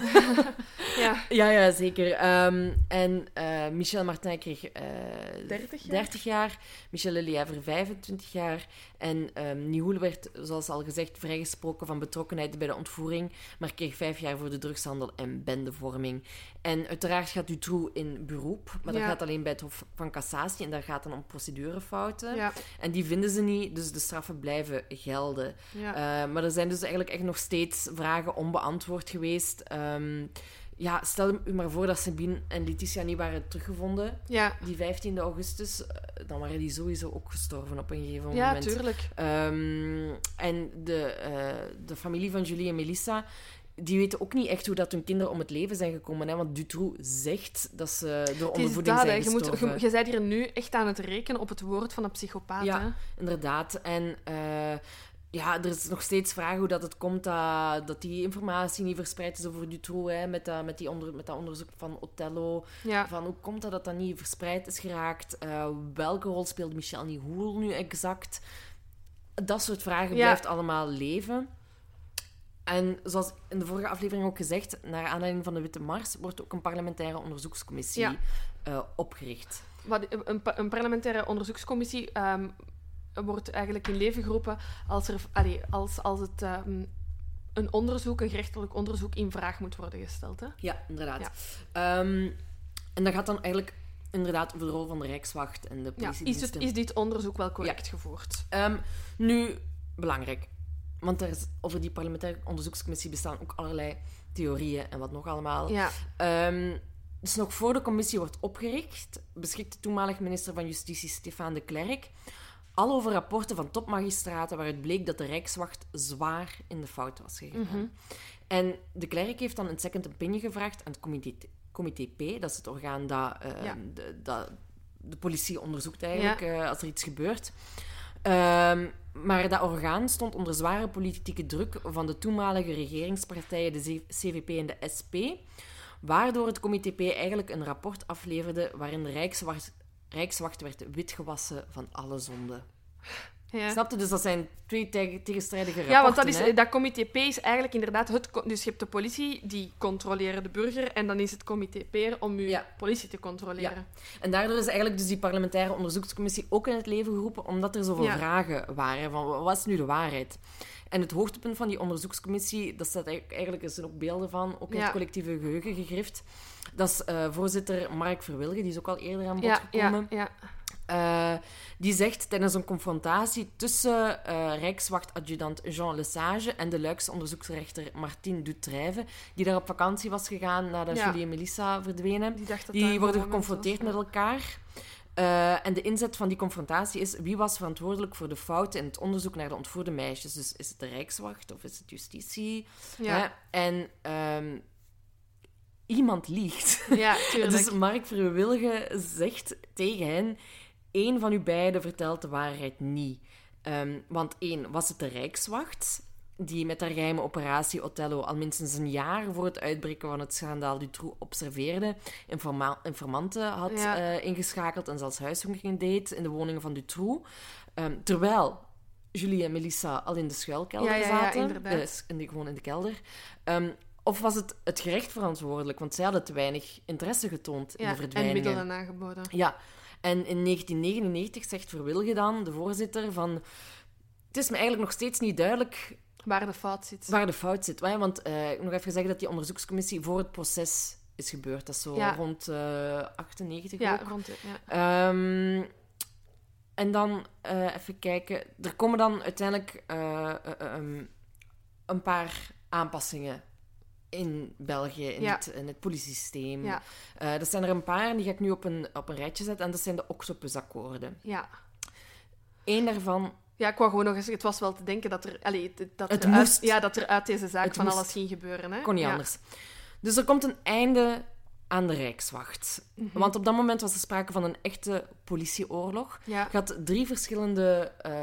ja. ja, ja, zeker. Um, en uh, Michel Martin kreeg uh, dertig jaar? dertig jaar, Michel Lelièvre vijfentwintig jaar en um, Nihoul werd, zoals al gezegd, vrijgesproken van betrokkenheid bij de ontvoering, maar kreeg vijf jaar voor de drugshandel en bendevorming. En uiteraard gaat Dutroux in beroep, maar dat ja. gaat alleen bij het Hof van Cassatie en daar gaat dan om procedurefouten. Ja. En die vinden ze niet, dus de straffen blijven gelden. Ja. Uh, maar er zijn dus eigenlijk echt nog steeds vragen onbeantwoord geweest. Um, ja, stel u maar voor dat Sabine en Letitia niet waren teruggevonden. Ja. Die vijftiende augustus, dan waren die sowieso ook gestorven op een gegeven ja, moment. Ja, tuurlijk. Um, en de, uh, de familie van Julie en Melissa, die weten ook niet echt hoe dat hun kinderen om het leven zijn gekomen. Hè? Want Dutroux zegt dat ze door ondervoeding dat, zijn je moet, gestorven. Je, je bent hier nu echt aan het rekenen op het woord van een psychopaat. Ja, hè? inderdaad. En... Uh, Ja, er is nog steeds vraag hoe dat het komt dat, dat die informatie niet verspreid is over Dutroux, hè, met, dat, met, die onder, met dat onderzoek van Othello. Ja. Van hoe komt dat dat dat niet verspreid is geraakt? Uh, welke rol speelt Michel Nihoul nu exact? Dat soort vragen ja. blijft allemaal leven. En zoals in de vorige aflevering ook gezegd, naar aanleiding van de Witte Mars wordt ook een parlementaire onderzoekscommissie ja. uh, opgericht. Wat, een, een parlementaire onderzoekscommissie... Um... wordt eigenlijk in leven geroepen als, er, allee, als, als het um, een onderzoek, een gerechtelijk onderzoek in vraag moet worden gesteld. Hè? Ja, inderdaad. Ja. Um, en dat gaat dan eigenlijk inderdaad over de rol van de Rijkswacht en de politiediensten. Ja, is, het, is dit onderzoek wel correct ja. gevoerd? Um, nu, belangrijk. Want er is, over die parlementaire onderzoekscommissie bestaan ook allerlei theorieën en wat nog allemaal. Ja. Um, dus nog voor de commissie wordt opgericht, beschikt de toenmalig minister van Justitie Stéphane de Clercq al over rapporten van topmagistraten waaruit bleek dat de Rijkswacht zwaar in de fout was gegaan. Mm-hmm. En de Clercq heeft dan een second opinion gevraagd aan het comité, comité P, dat is het orgaan dat, uh, ja. de, dat de politie onderzoekt eigenlijk ja. uh, als er iets gebeurt. Um, maar dat orgaan stond onder zware politieke druk van de toenmalige regeringspartijen, de C V P en de S P, waardoor het comité P eigenlijk een rapport afleverde waarin de Rijkswacht Rijkswacht werd witgewassen van alle zonden. Ja. Snap je? Dus dat zijn twee te- tegenstrijdige rapporten. Ja, want dat, is, hè? dat comité P is eigenlijk inderdaad... Het, dus je hebt de politie, die controleren de burger, en dan is het comité P om je ja. politie te controleren. Ja. En daardoor is eigenlijk dus die parlementaire onderzoekscommissie ook in het leven geroepen, omdat er zoveel ja. vragen waren van wat is nu de waarheid? En het hoogtepunt van die onderzoekscommissie, dat staat eigenlijk, er zijn ook beelden van, ook in ja. het collectieve geheugen gegrift. Dat is uh, voorzitter Mark Verwilgen, die is ook al eerder aan bod ja, gekomen. Ja, ja. Uh, die zegt tijdens een confrontatie tussen uh, Rijkswachtadjudant Jean Lesage en de Luikse onderzoeksrechter Martine Dutrijve, die daar op vakantie was gegaan nadat ja. Julie en Melissa verdwenen. Die, dacht dat die worden geconfronteerd met elkaar. Uh, en de inzet van die confrontatie is wie was verantwoordelijk voor de fouten in het onderzoek naar de ontvoerde meisjes. Dus is het de Rijkswacht of is het justitie? Ja. Hè? En um, iemand liegt. Ja, tuurlijk. Dus Mark Verwilgen zegt tegen hen, één van u beiden vertelt de waarheid niet. Um, want één, was het de Rijkswacht? die met haar geheime operatie Othello al minstens een jaar voor het uitbreken van het schandaal Dutroux observeerde, informa- informanten had ja. uh, ingeschakeld en zelfs huiszoekingen deed in de woningen van Dutroux. Um, terwijl Julie en Melissa al in de schuilkelder ja, ja, zaten. Ja, inderdaad. Uh, in de, gewoon in de kelder. Um, of was het het gerecht verantwoordelijk? Want zij hadden te weinig interesse getoond in ja, de verdwijningen. en middelen aangeboden. Ja. En in negentien negenennegentig zegt Verwilge dan, de voorzitter, van... Het is me eigenlijk nog steeds niet duidelijk... Waar de fout zit. Waar de fout zit. Want uh, ik nog even zeggen dat die onderzoekscommissie voor het proces is gebeurd. Dat is zo ja. rond uh, achtennegentig ja, ook. Rond de, ja, um, En dan uh, even kijken. Er komen dan uiteindelijk uh, uh, um, een paar aanpassingen in België, in, ja. het, in het politiesysteem. Ja. Uh, dat zijn er een paar, die ga ik nu op een, op een rijtje zetten. En dat zijn de Octopusakkoorden. Ja. Eén daarvan... Ja, ik wou gewoon nog eens... Het was wel te denken dat er... Allez, dat het er moest. Uit, ja, dat er uit deze zaak het van moest. alles ging gebeuren. Hè? Kon niet ja. anders. Dus er komt een einde aan de Rijkswacht. Mm-hmm. Want op dat moment was er sprake van een echte politieoorlog. Ja. Je had drie verschillende uh,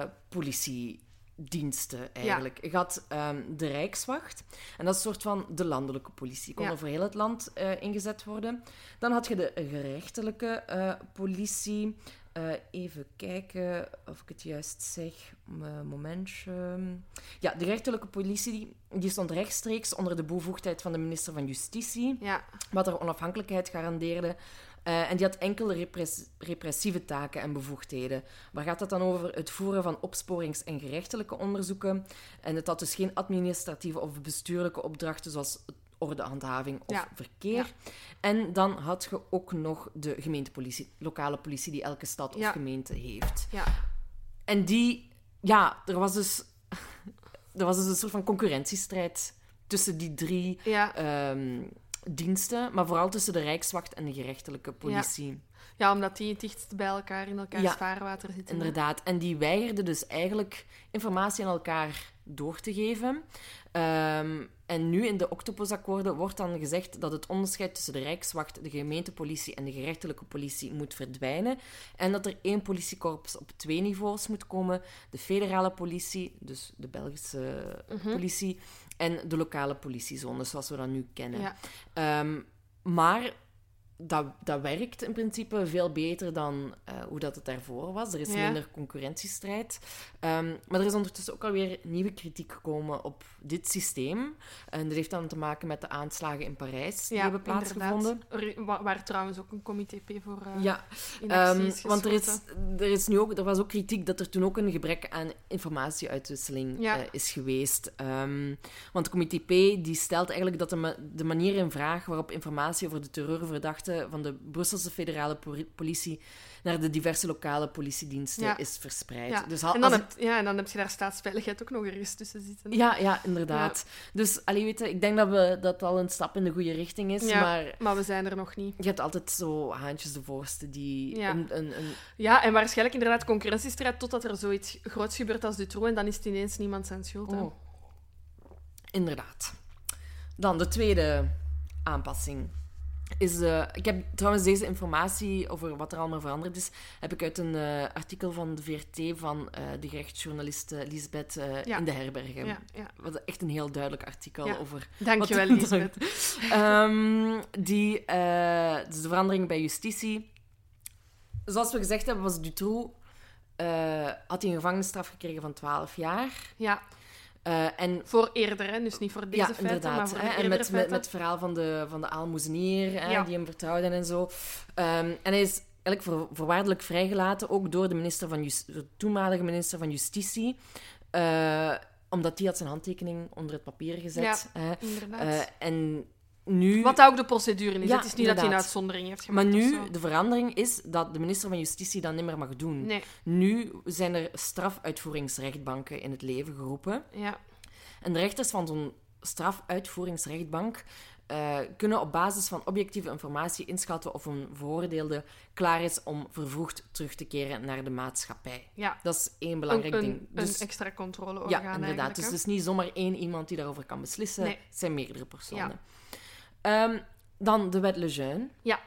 politiediensten, eigenlijk. Ja. Je had um, de Rijkswacht. En dat is een soort van de landelijke politie. Die kon ja. over heel het land uh, ingezet worden. Dan had je de gerechtelijke uh, politie... Uh, even kijken of ik het juist zeg. Uh, momentje. Ja, de gerechtelijke politie die, die stond rechtstreeks onder de bevoegdheid van de minister van Justitie. Ja. Wat er onafhankelijkheid garandeerde. Uh, en die had enkele repress- repressieve taken en bevoegdheden. Waar gaat het dan over? Het voeren van opsporings- en gerechtelijke onderzoeken. En het had dus geen administratieve of bestuurlijke opdrachten zoals ordehandhaving of ja. verkeer. Ja. En dan had je ook nog de gemeentepolitie, lokale politie die elke stad of ja. gemeente heeft. Ja. En die, ja, er was dus, er was dus een soort van concurrentiestrijd tussen die drie ja. um, diensten, maar vooral tussen de Rijkswacht en de gerechtelijke politie. Ja. Ja, omdat die het dichtst bij elkaar in elkaars ja, vaarwater zitten. Inderdaad. En die weigerden dus eigenlijk informatie aan elkaar door te geven. Um, en nu in de Octopusakkoorden wordt dan gezegd dat het onderscheid tussen de Rijkswacht, de gemeentepolitie en de gerechtelijke politie moet verdwijnen. En dat er één politiekorps op twee niveaus moet komen. De federale politie, dus de Belgische uh-huh. politie, en de lokale politiezones, zoals we dat nu kennen. Ja. Um, maar... Dat, dat werkt in principe veel beter dan uh, hoe dat het daarvoor was. Er is ja. minder concurrentiestrijd. Um, maar er is ondertussen ook alweer nieuwe kritiek gekomen op dit systeem. En dat heeft dan te maken met de aanslagen in Parijs die ja, hebben plaatsgevonden. Waar, waar trouwens ook een comité P voor uh, ja. in actie um, is want er, is, er, is nu ook, er was ook kritiek dat er toen ook een gebrek aan informatieuitwisseling ja. uh, is geweest. Um, want de comité P die stelt eigenlijk dat de, ma- de manier in vraag waarop informatie over de terreurverdachten van de Brusselse federale politie naar de diverse lokale politiediensten ja. is verspreid. Ja. Dus al, en, dan heb, het... ja, en dan heb je daar staatsveiligheid ook nog eens tussen zitten. Ja, ja inderdaad. Ja. Dus allee, weet je, ik denk dat we, dat al een stap in de goede richting is. Ja, maar, maar we zijn er nog niet. Je hebt altijd zo haantjes de voorste die... Ja, een, een, een... ja en waarschijnlijk inderdaad concurrentiestrijd totdat er zoiets groots gebeurt als Dutroux en dan is het ineens niemand zijn schuld. Oh. Inderdaad. Dan de tweede aanpassing. Is, uh, ik heb trouwens deze informatie over wat er allemaal veranderd is, heb ik uit een uh, artikel van de V R T van uh, de gerechtsjournaliste Lisbeth uh, ja. in de Herbergen. Ja, ja. Wat echt een heel duidelijk artikel ja. over... Dankjewel, Lisbeth. um, die, uh, dus de verandering bij justitie. Zoals we gezegd hebben, was Dutroux... Uh, had hij een gevangenisstraf gekregen van twaalf jaar. Ja. Uh, en, voor eerder, hè? Dus niet voor deze ja, feiten, inderdaad, maar voor hè? de En met, met, met het verhaal van de, van de aalmoezenier, hè, ja. die hem vertrouwde en zo. Um, en hij is eigenlijk voor, voorwaardelijk vrijgelaten, ook door de, minister van Just, de toenmalige minister van Justitie. Uh, omdat die had zijn handtekening onder het papier gezet. Ja, hè. inderdaad. Uh, en nu... Wat ook de procedure is. Ja, het is niet inderdaad. dat hij een uitzondering heeft gemaakt. Maar nu, de verandering is dat de minister van Justitie dat niet meer mag doen. Nee. Nu zijn er strafuitvoeringsrechtbanken in het leven geroepen. Ja. En de rechters van zo'n strafuitvoeringsrechtbank uh, kunnen op basis van objectieve informatie inschatten of een veroordeelde klaar is om vervroegd terug te keren naar de maatschappij. Ja. Dat is één belangrijk een, ding. Een, dus, een extra controleorgaan ja, inderdaad. Dus het is niet zomaar één iemand die daarover kan beslissen. Nee. Het zijn meerdere personen. Ja. Um, dan de wet Lejeune. Ja.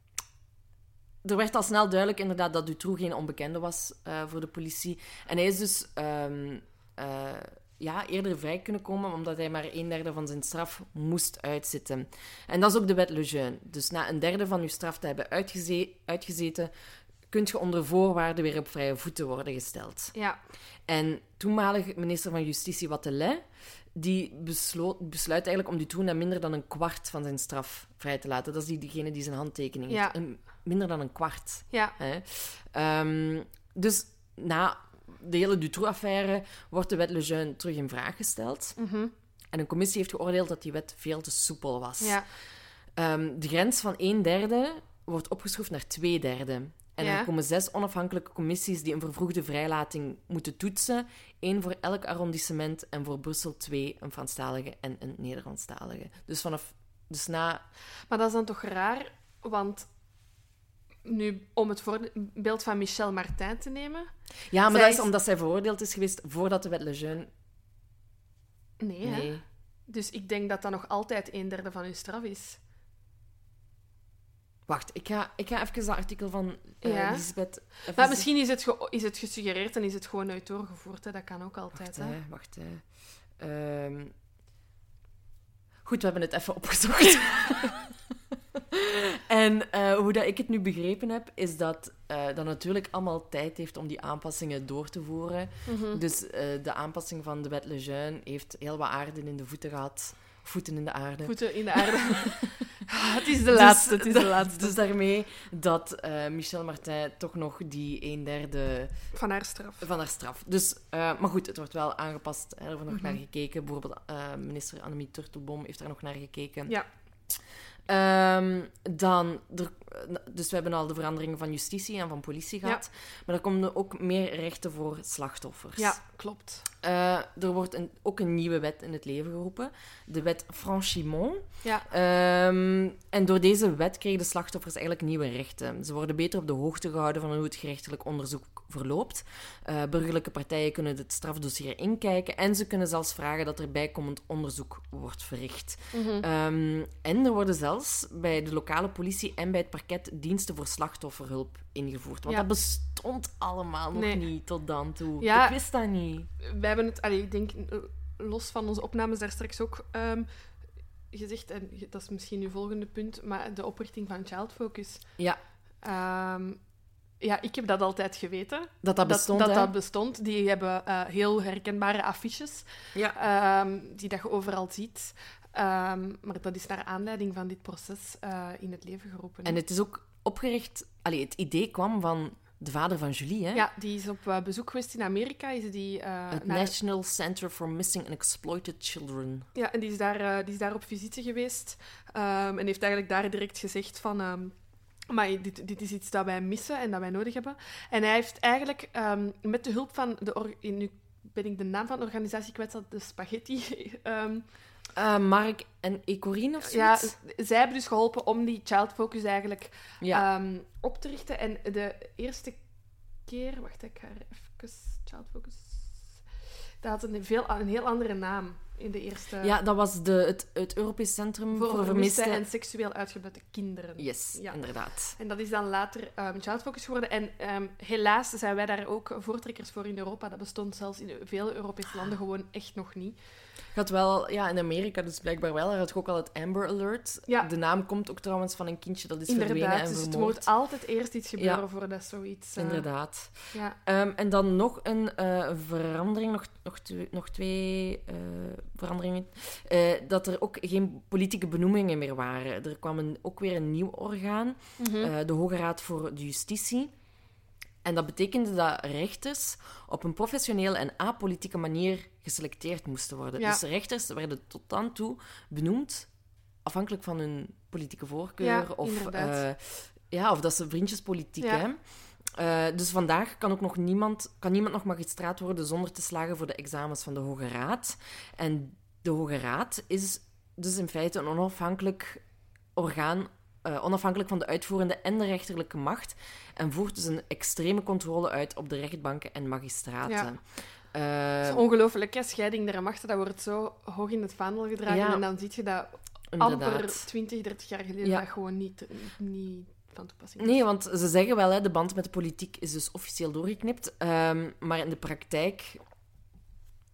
Er werd al snel duidelijk inderdaad dat Dutroux geen onbekende was uh, voor de politie. En hij is dus... Um, uh, ja, eerder vrij kunnen komen, omdat hij maar een derde van zijn straf moest uitzitten. En dat is ook de wet Lejeune. Dus na een derde van je straf te hebben uitgeze- uitgezeten, kun je onder voorwaarden weer op vrije voeten worden gesteld. Ja. En toenmalig minister van Justitie Wathelet, die besloot, besluit eigenlijk om Dutroux na minder dan een kwart van zijn straf vrij te laten. Dat is die, diegene die zijn handtekening ja. heeft. Een, minder dan een kwart. Ja. Hè? Um, dus na de hele Dutroux-affaire wordt de wet Lejeune terug in vraag gesteld. Mm-hmm. En een commissie heeft geoordeeld dat die wet veel te soepel was. Ja. Um, de grens van een derde wordt opgeschroefd naar twee derde. En ja. er komen zes onafhankelijke commissies die een vervroegde vrijlating moeten toetsen. Eén voor elk arrondissement en voor Brussel twee, een Franstalige en een Nederlandstalige. Dus vanaf... Dus na... Maar dat is dan toch raar, want... Nu, om het voorbeeld van Michel Martin te nemen... Ja, maar zij dat is is omdat zij veroordeeld is geweest voordat de wet Lejeune... Nee, nee. Hè? Dus ik denk dat dat nog altijd een derde van uw straf is. Wacht, ik ga, ik ga even dat artikel van uh, ja. Lisbeth... Maar misschien is het, ge- is het gesuggereerd en is het gewoon uit doorgevoerd. Hè? Dat kan ook altijd. Wacht, hè? hè. Wacht, hè. Um... Goed, we hebben het even opgezocht. En uh, hoe dat ik het nu begrepen heb, is dat uh, dat natuurlijk allemaal tijd heeft om die aanpassingen door te voeren. Mm-hmm. Dus uh, de aanpassing van de wet Lejeune heeft heel wat aarde in de voeten gehad. Voeten in de aarde. Voeten in de aarde. Het is de laatste. Dus, het is de laatste. Dus daarmee dat uh, Michel Martin toch nog die een derde... Van haar straf. Van haar straf. Dus, uh, maar goed, het wordt wel aangepast. Er wordt nog Mm-hmm. naar gekeken. Bijvoorbeeld uh, minister Annemie Turtelboom heeft er nog naar gekeken. Ja. Um, dan, er, dus we hebben al de veranderingen van justitie en van politie gehad. Ja. Maar er komen ook meer rechten voor slachtoffers. Ja, klopt. Uh, er wordt een, ook een nieuwe wet in het leven geroepen. De wet Franchimont. Ja. Um, en door deze wet kregen de slachtoffers eigenlijk nieuwe rechten. Ze worden beter op de hoogte gehouden van hoe het gerechtelijk onderzoek verloopt. Uh, burgerlijke partijen kunnen het strafdossier inkijken en ze kunnen zelfs vragen dat er bijkomend onderzoek wordt verricht. Mm-hmm. Um, en er worden zelfs bij de lokale politie en bij het parket diensten voor slachtofferhulp ingevoerd. Want ja. dat bestond allemaal nog nee. niet tot dan toe. Ja, ik wist dat niet. Wij hebben het, allee, ik denk, los van onze opnames daar straks ook um, gezegd, en dat is misschien uw volgende punt, maar de oprichting van Child Focus. Ja. Um, ja, ik heb dat altijd geweten. Dat dat bestond, Dat dat, hè? dat bestond. Die hebben uh, heel herkenbare affiches, ja. um, die dat je overal ziet. Um, maar dat is naar aanleiding van dit proces uh, in het leven geroepen. En het is ook opgericht... Allee, het idee kwam van de vader van Julie, hè? Ja, die is op uh, bezoek geweest in Amerika. Is die, uh, het naar... National Center for Missing and Exploited Children. Ja, en die is daar, uh, die is daar op visite geweest. Um, en heeft eigenlijk daar direct gezegd van... Um, maar dit, dit is iets dat wij missen en dat wij nodig hebben. En hij heeft eigenlijk um, met de hulp van... de or- Nu ben ik de naam van de organisatie kwijt, de Spaghetti... um, Uh, Mark en Ecorine of zoiets? Ja, zij hebben dus geholpen om die Child Focus eigenlijk ja. um, op te richten. En de eerste keer... Wacht, ik ga even... Child Focus... Dat had een, veel, een heel andere naam in de eerste... Ja, dat was de, het, het Europees Centrum voor, voor vermiste vermiste... en seksueel uitgebuite kinderen. Yes, ja. Inderdaad. En dat is dan later um, Child Focus geworden. En um, helaas zijn wij daar ook voortrekkers voor in Europa. Dat bestond zelfs in veel Europese landen gewoon echt nog niet. Ik had wel, ja, in Amerika dus blijkbaar wel, daar had ik ook al het Amber Alert. Ja. De naam komt ook trouwens van een kindje dat is Inderdaad, verdwenen en dus vermoord. het moet altijd eerst iets gebeuren ja. voordat zoiets... Uh... Inderdaad. Ja. Um, en dan nog een uh, verandering, nog, nog, twee, nog twee uh, veranderingen. Uh, dat er ook geen politieke benoemingen meer waren. Er kwam een, ook weer een nieuw orgaan, Mm-hmm. uh, de Hoge Raad voor de Justitie. En dat betekende dat rechters op een professionele en apolitieke manier geselecteerd moesten worden. Ja. Dus rechters werden tot dan toe benoemd, afhankelijk van hun politieke voorkeur. Ja, of, uh, ja, of dat ze vriendjespolitiek ja. hè. Uh, dus vandaag kan ook nog niemand, kan niemand nog magistraat worden zonder te slagen voor de examens van de Hoge Raad. En de Hoge Raad is dus in feite een onafhankelijk orgaan, Uh, onafhankelijk van de uitvoerende en de rechterlijke macht en voert dus een extreme controle uit op de rechtbanken en magistraten. Ja. Uh, het is ongelooflijk, hè? Scheiding der machten, dat wordt zo hoog in het vaandel gedragen ja. en dan zie je dat Inderdaad. amper twintig, dertig jaar geleden ja. dat gewoon niet, niet van toepassing is. Nee, want ze zeggen wel, hè, de band met de politiek is dus officieel doorgeknipt, um, maar in de praktijk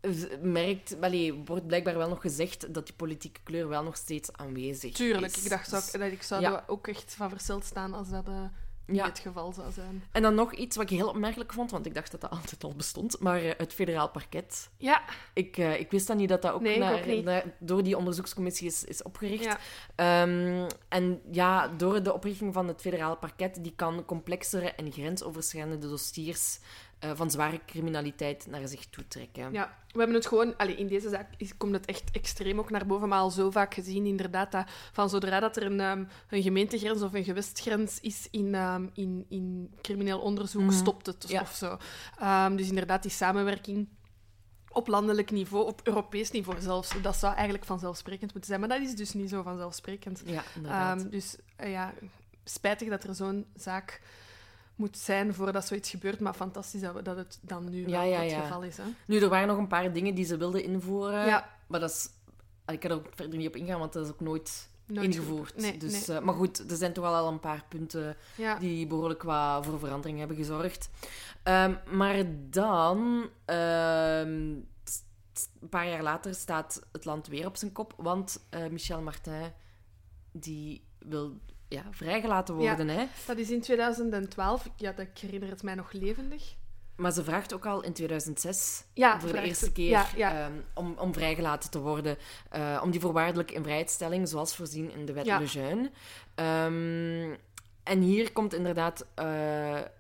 merkt, allee, wordt blijkbaar wel nog gezegd dat die politieke kleur wel nog steeds aanwezig Tuurlijk, is. ik dacht Dus, dat ik zou ja. er ook echt van versteld staan als dat uh, niet ja. het geval zou zijn. En dan nog iets wat ik heel opmerkelijk vond, want ik dacht dat dat altijd al bestond, maar uh, het federaal parket. Ja. Ik, uh, ik wist dan niet dat dat ook, nee, naar, ook niet. naar, door die onderzoekscommissie is, is opgericht. Ja. Um, en ja, door de oprichting van het federaal parket, die kan complexere en grensoverschrijdende dossiers Uh, van zware criminaliteit naar zich toe trekken. Ja, we hebben het gewoon... Allee, in deze zaak is, komt het echt extreem ook naar boven, maar al zo vaak gezien, inderdaad, dat van zodra dat er een, um, een gemeentegrens of een gewestgrens is in, um, in, in crimineel onderzoek, mm-hmm. stopt het ja. of zo. Um, dus inderdaad, die samenwerking op landelijk niveau, op Europees niveau zelfs, dat zou eigenlijk vanzelfsprekend moeten zijn. Maar dat is dus niet zo vanzelfsprekend. Ja, inderdaad. Um, dus uh, ja, spijtig dat er zo'n zaak moet zijn voordat zoiets gebeurt, maar fantastisch dat, we, dat het dan nu ja, wel ja, het ja. geval is. Hè? Nu, er waren nog een paar dingen die ze wilden invoeren, ja. maar dat is... Ik kan er ook verder niet op ingaan, want dat is ook nooit, nooit ingevoerd. Nee, dus, nee. Uh, maar goed, er zijn toch wel al een paar punten ja. die behoorlijk qua voor verandering hebben gezorgd. Um, maar dan... Um, een paar jaar later staat het land weer op zijn kop, want uh, Michel Martin die wil... Ja, vrijgelaten worden, ja, hè. Dat is in tweeduizend twaalf. Ja, dat ik herinner het mij nog levendig. Maar ze vraagt ook al in tweeduizend zes ja, voor de eerste het. keer ja, ja. Um, om, om vrijgelaten te worden. Uh, om die voorwaardelijke invrijheidstelling, zoals voorzien in de wet ja. Lejeune. Um, en hier komt inderdaad... Uh, uh,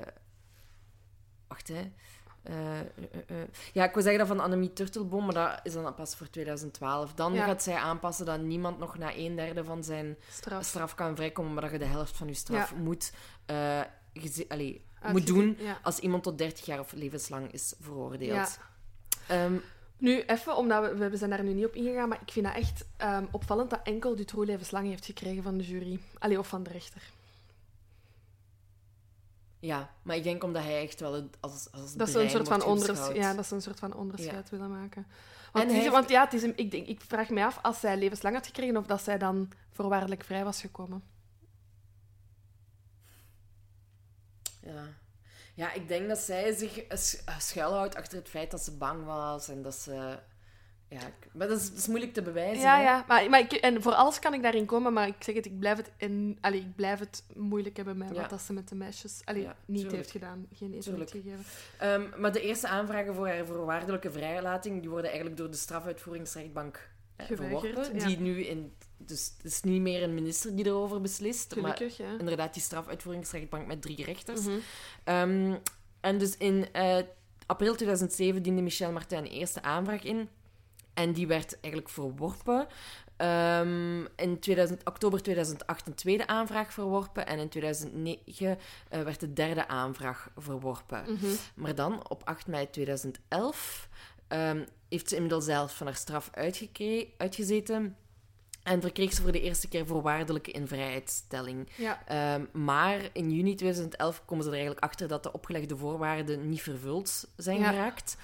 wacht, hè. Uh, uh, uh. Ja, ik wil zeggen dat van Annemie Turtelboom, maar dat is dan pas voor tweeduizend twaalf. Dan ja. gaat zij aanpassen dat niemand nog na een derde van zijn straf, straf kan vrijkomen, maar dat je de helft van je straf ja. moet, uh, geze- allee, moet doen ja. als iemand tot dertig jaar of levenslang is veroordeeld. Ja. Um, nu, even, omdat we, we zijn daar nu niet op ingegaan, maar ik vind dat echt um, opvallend dat enkel Dutroux levenslang heeft gekregen van de jury. Allee, of van de rechter. Ja, maar ik denk omdat hij echt wel het, als, als dat ze een soort van onders, ja, dat ze een soort van onderscheid ja. willen maken. Want, en is, heeft... want ja, het is een, ik, denk, ik vraag me af als zij levenslang had gekregen of dat zij dan voorwaardelijk vrij was gekomen. Ja. Ja, ik denk dat zij zich schuilhoudt achter het feit dat ze bang was en dat ze... Ja, maar dat is, dat is moeilijk te bewijzen. Ja, hè? ja. Maar, maar ik, en voor alles kan ik daarin komen, maar ik zeg het, ik blijf het, in, allee, ik blijf het moeilijk hebben met ja. wat dat ze met de meisjes allee, ja, niet tuurlijk. heeft gedaan. Geen eten heeft gegeven. Um, maar de eerste aanvragen voor haar voorwaardelijke vrijlating, die worden eigenlijk door de strafuitvoeringsrechtbank eh, verworpen. Ja. Die nu in... Dus het is niet meer een minister die erover beslist. Gelukkig, maar ja. inderdaad die strafuitvoeringsrechtbank met drie rechters. Mm-hmm. Um, en dus in uh, april tweeduizend zeven diende Michel Martin een eerste aanvraag in. En die werd eigenlijk verworpen. Um, in tweeduizend, oktober tweeduizend acht een tweede aanvraag verworpen. En in tweeduizend negen uh, werd de derde aanvraag verworpen. Mm-hmm. Maar dan, op acht mei tweeduizend elf, um, heeft ze inmiddels zelf van haar straf uitgekre- uitgezeten. En verkreeg ze voor de eerste keer voorwaardelijke invrijheidstelling. Ja. Um, maar in juni tweeduizend elf komen ze er eigenlijk achter dat de opgelegde voorwaarden niet vervuld zijn ja. geraakt.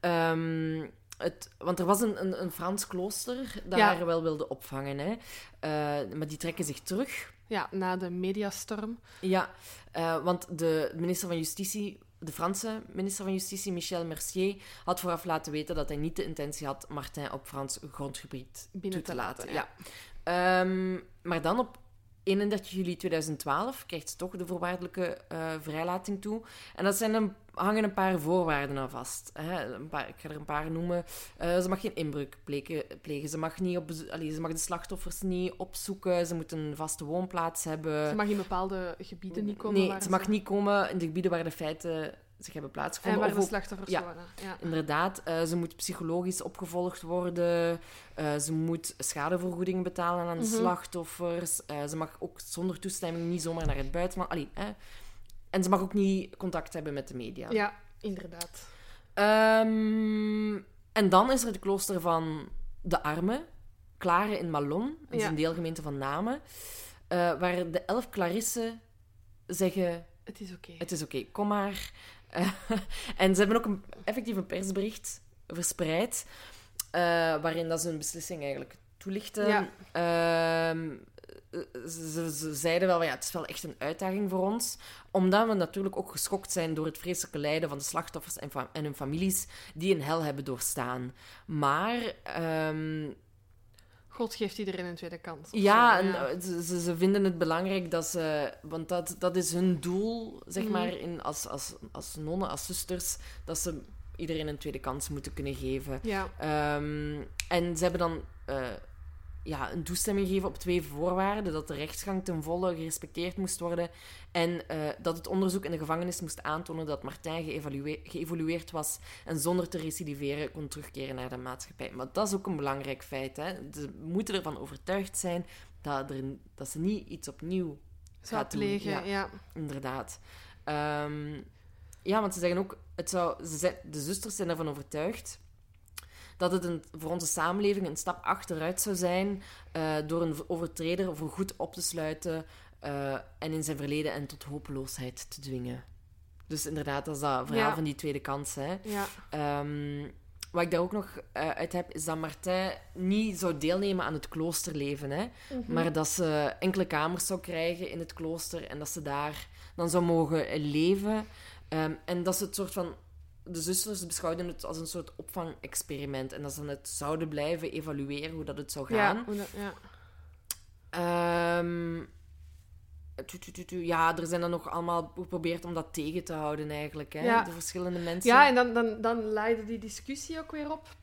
Um, Het, want er was een, een, een Frans klooster dat ja. haar wel wilde opvangen. Hè. Uh, maar die trekken zich terug. Ja, na de mediastorm. Ja, uh, want de minister van Justitie, de Franse minister van Justitie, Michel Mercier, had vooraf laten weten dat hij niet de intentie had Martin op Frans grondgebied binnen toe te laten. Ja. Ja. Um, maar dan op eenendertig juli tweeduizend twaalf krijgt ze toch de voorwaardelijke uh, vrijlating toe. En dat zijn een, hangen een paar voorwaarden aan vast. Hè. Een paar, ik ga er een paar noemen. Uh, ze mag geen inbreuk plegen. plegen. Ze, mag niet op, allee, ze mag de slachtoffers niet opzoeken. Ze moet een vaste woonplaats hebben. Ze mag in bepaalde gebieden niet komen. Nee, waar ze mag ze... niet komen in de gebieden waar de feiten zich hebben plaatsgevonden. En waar of de slachtoffers ja, wonen. Ja, inderdaad. Uh, ze moet psychologisch opgevolgd worden. Uh, ze moet schadevergoeding betalen aan de mm-hmm. slachtoffers. Uh, ze mag ook zonder toestemming niet zomaar naar het buitenland. Allee, hè. En ze mag ook niet contact hebben met de media. Ja, inderdaad. Um, en dan is er het klooster van de Armen, Clare in Malon. Dat is ja. een deelgemeente van Namen. Uh, waar de elf Clarissen zeggen... Het is oké. Okay. Het is oké, okay, kom maar. Uh, en ze hebben ook een, effectief een persbericht verspreid, uh, waarin dat ze hun beslissing eigenlijk toelichten. Ja. Uh, ze, ze zeiden wel, ja, het is wel echt een uitdaging voor ons. Omdat we natuurlijk ook geschokt zijn door het vreselijke lijden van de slachtoffers en, fa- en hun families die een hel hebben doorstaan. Maar... Um, God geeft iedereen een tweede kans. Ja, zo, ja. En, ze, ze vinden het belangrijk dat ze... Want dat, dat is hun doel, zeg mm. maar, in, als, als, als nonnen, als zusters, dat ze iedereen een tweede kans moeten kunnen geven. Ja. Um, en ze hebben dan... Uh, ja, een toestemming gegeven op twee voorwaarden. Dat de rechtsgang ten volle gerespecteerd moest worden en uh, dat het onderzoek in de gevangenis moest aantonen dat Martijn geëvalueer- geëvolueerd was en zonder te recidiveren kon terugkeren naar de maatschappij. Maar dat is ook een belangrijk feit. Hè. Ze moeten ervan overtuigd zijn dat, er, dat ze niet iets opnieuw zou gaat doen. plegen. Ja, ja. Inderdaad. Um, ja, want ze zeggen ook... Het zou, ze zijn, de zusters zijn ervan overtuigd dat het een, voor onze samenleving een stap achteruit zou zijn uh, door een overtreder voor goed op te sluiten uh, en in zijn verleden en tot hopeloosheid te dwingen. Dus inderdaad, dat is dat verhaal ja. van die tweede kans. Hè. Ja. Um, wat ik daar ook nog uh, uit heb, is dat Martijn niet zou deelnemen aan het kloosterleven. Hè, mm-hmm. Maar dat ze enkele kamers zou krijgen in het klooster en dat ze daar dan zou mogen leven. Um, en dat ze het soort van... De zusters beschouwden het als een soort opvangexperiment. En dat ze dan het zouden blijven evalueren hoe dat het zou gaan. Ja, hoe dat, ja. Um, tu, tu, tu, tu, ja, er zijn dan nog allemaal geprobeerd om dat tegen te houden eigenlijk. Hè? Ja. De verschillende mensen. Ja, en dan, dan, dan leidde die discussie ook weer op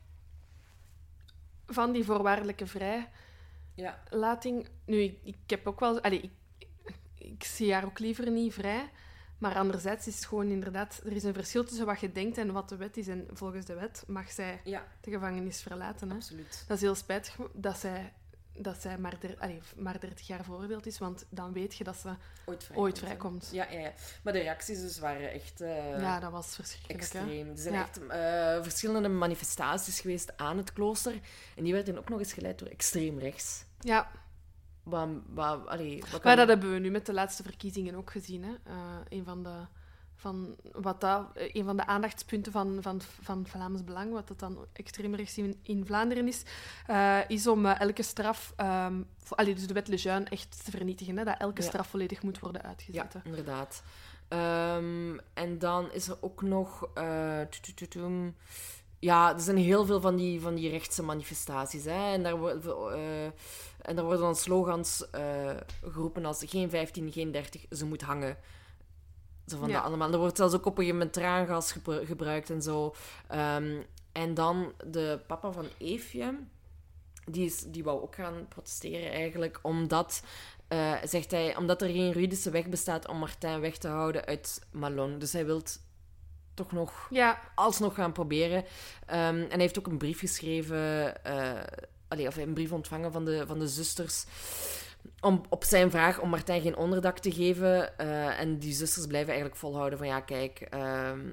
van die voorwaardelijke vrijlating. Ja. Nu, ik, ik heb ook wel... Allee, ik, ik zie haar ook liever niet vrij... Maar anderzijds is het gewoon inderdaad... Er is een verschil tussen wat je denkt en wat de wet is. En volgens de wet mag zij ja. de gevangenis verlaten. Hè? Absoluut. Dat is heel spijtig dat zij, dat zij maar, der, allee, maar dertig jaar veroordeeld is. Want dan weet je dat ze ooit vrijkomt. Ooit vrijkomt. Ja, ja, ja. Maar de reacties dus waren echt... Uh, ja, dat was verschrikkelijk. Extreem. Hè? Er zijn ja. echt uh, verschillende manifestaties geweest aan het klooster. En die werden ook nog eens geleid door extreem rechts. Ja. Wat, wat, allee, wat maar dat hebben we nu met de laatste verkiezingen ook gezien. Hè? Uh, een, van de, van, wat dat, een van de aandachtspunten van, van, van Vlaams Belang, wat dat dan extreem rechts in, in Vlaanderen is, uh, is om uh, elke straf, um, vo- allee, dus de wet Lejeune, echt te vernietigen. Hè? Dat elke ja. straf volledig moet worden uitgezet. Ja, inderdaad. Um, en dan is er ook nog... Uh, tutututum, ja, er zijn heel veel van die, van die rechtse manifestaties. Hè? En daar worden... Uh, En er worden dan slogans uh, geroepen als geen vijftien, geen dertig, ze moet hangen. Zo van ja. dat allemaal. Er wordt zelfs ook op een gegeven moment traangas gebru- gebruikt en zo. Um, en dan de papa van Eefje, die, is, die wou ook gaan protesteren eigenlijk, omdat, uh, zegt hij, omdat er geen juridische weg bestaat om Martijn weg te houden uit Malone. Dus hij wil toch nog ja. alsnog gaan proberen. Um, en hij heeft ook een brief geschreven... Uh, Allee, of een brief ontvangen van de, van de zusters om, op zijn vraag om Martijn geen onderdak te geven. Uh, en die zusters blijven eigenlijk volhouden van ja, kijk, um,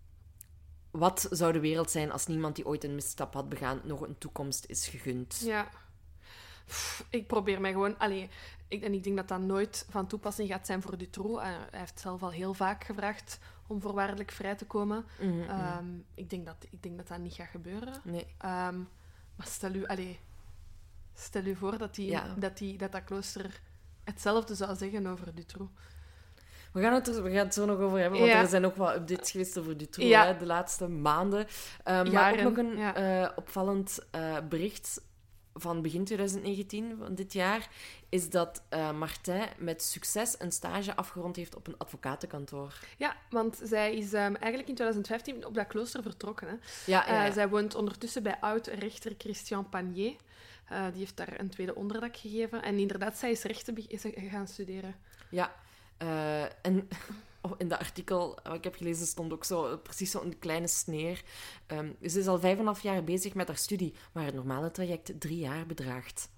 wat zou de wereld zijn als niemand die ooit een misstap had begaan nog een toekomst is gegund? Ja. Pff, ik probeer mij gewoon... Allee, ik, en ik denk dat dat nooit van toepassing gaat zijn voor Dutroux. Uh, hij heeft zelf al heel vaak gevraagd om voorwaardelijk vrij te komen. Mm-hmm. Um, ik, denk dat, ik denk dat dat niet gaat gebeuren. Nee. Um, Maar stel u, allez, stel u voor dat, die, ja. dat, die, dat dat klooster hetzelfde zou zeggen over Dutroux. We gaan, het er, we gaan het zo nog over hebben, want ja. er zijn nog wat updates geweest over Dutroux ja. hè, de laatste maanden. Uh, maar ook nog een ja. uh, opvallend uh, bericht van begin twintig negentien, van dit jaar, is dat uh, Martijn met succes een stage afgerond heeft op een advocatenkantoor. Ja, want zij is um, eigenlijk in twintig vijftien op dat klooster vertrokken. Hè. Ja, ja, ja. Uh, zij woont ondertussen bij oud-rechter Christian Panier. Uh, die heeft daar een tweede onderdak gegeven. En inderdaad, zij is rechten be- is gaan studeren. Ja, uh, en... in dat artikel wat ik heb gelezen stond ook zo precies zo'n kleine sneer. Um, ze is al vijf en een half jaar bezig met haar studie, waar het normale traject drie jaar bedraagt.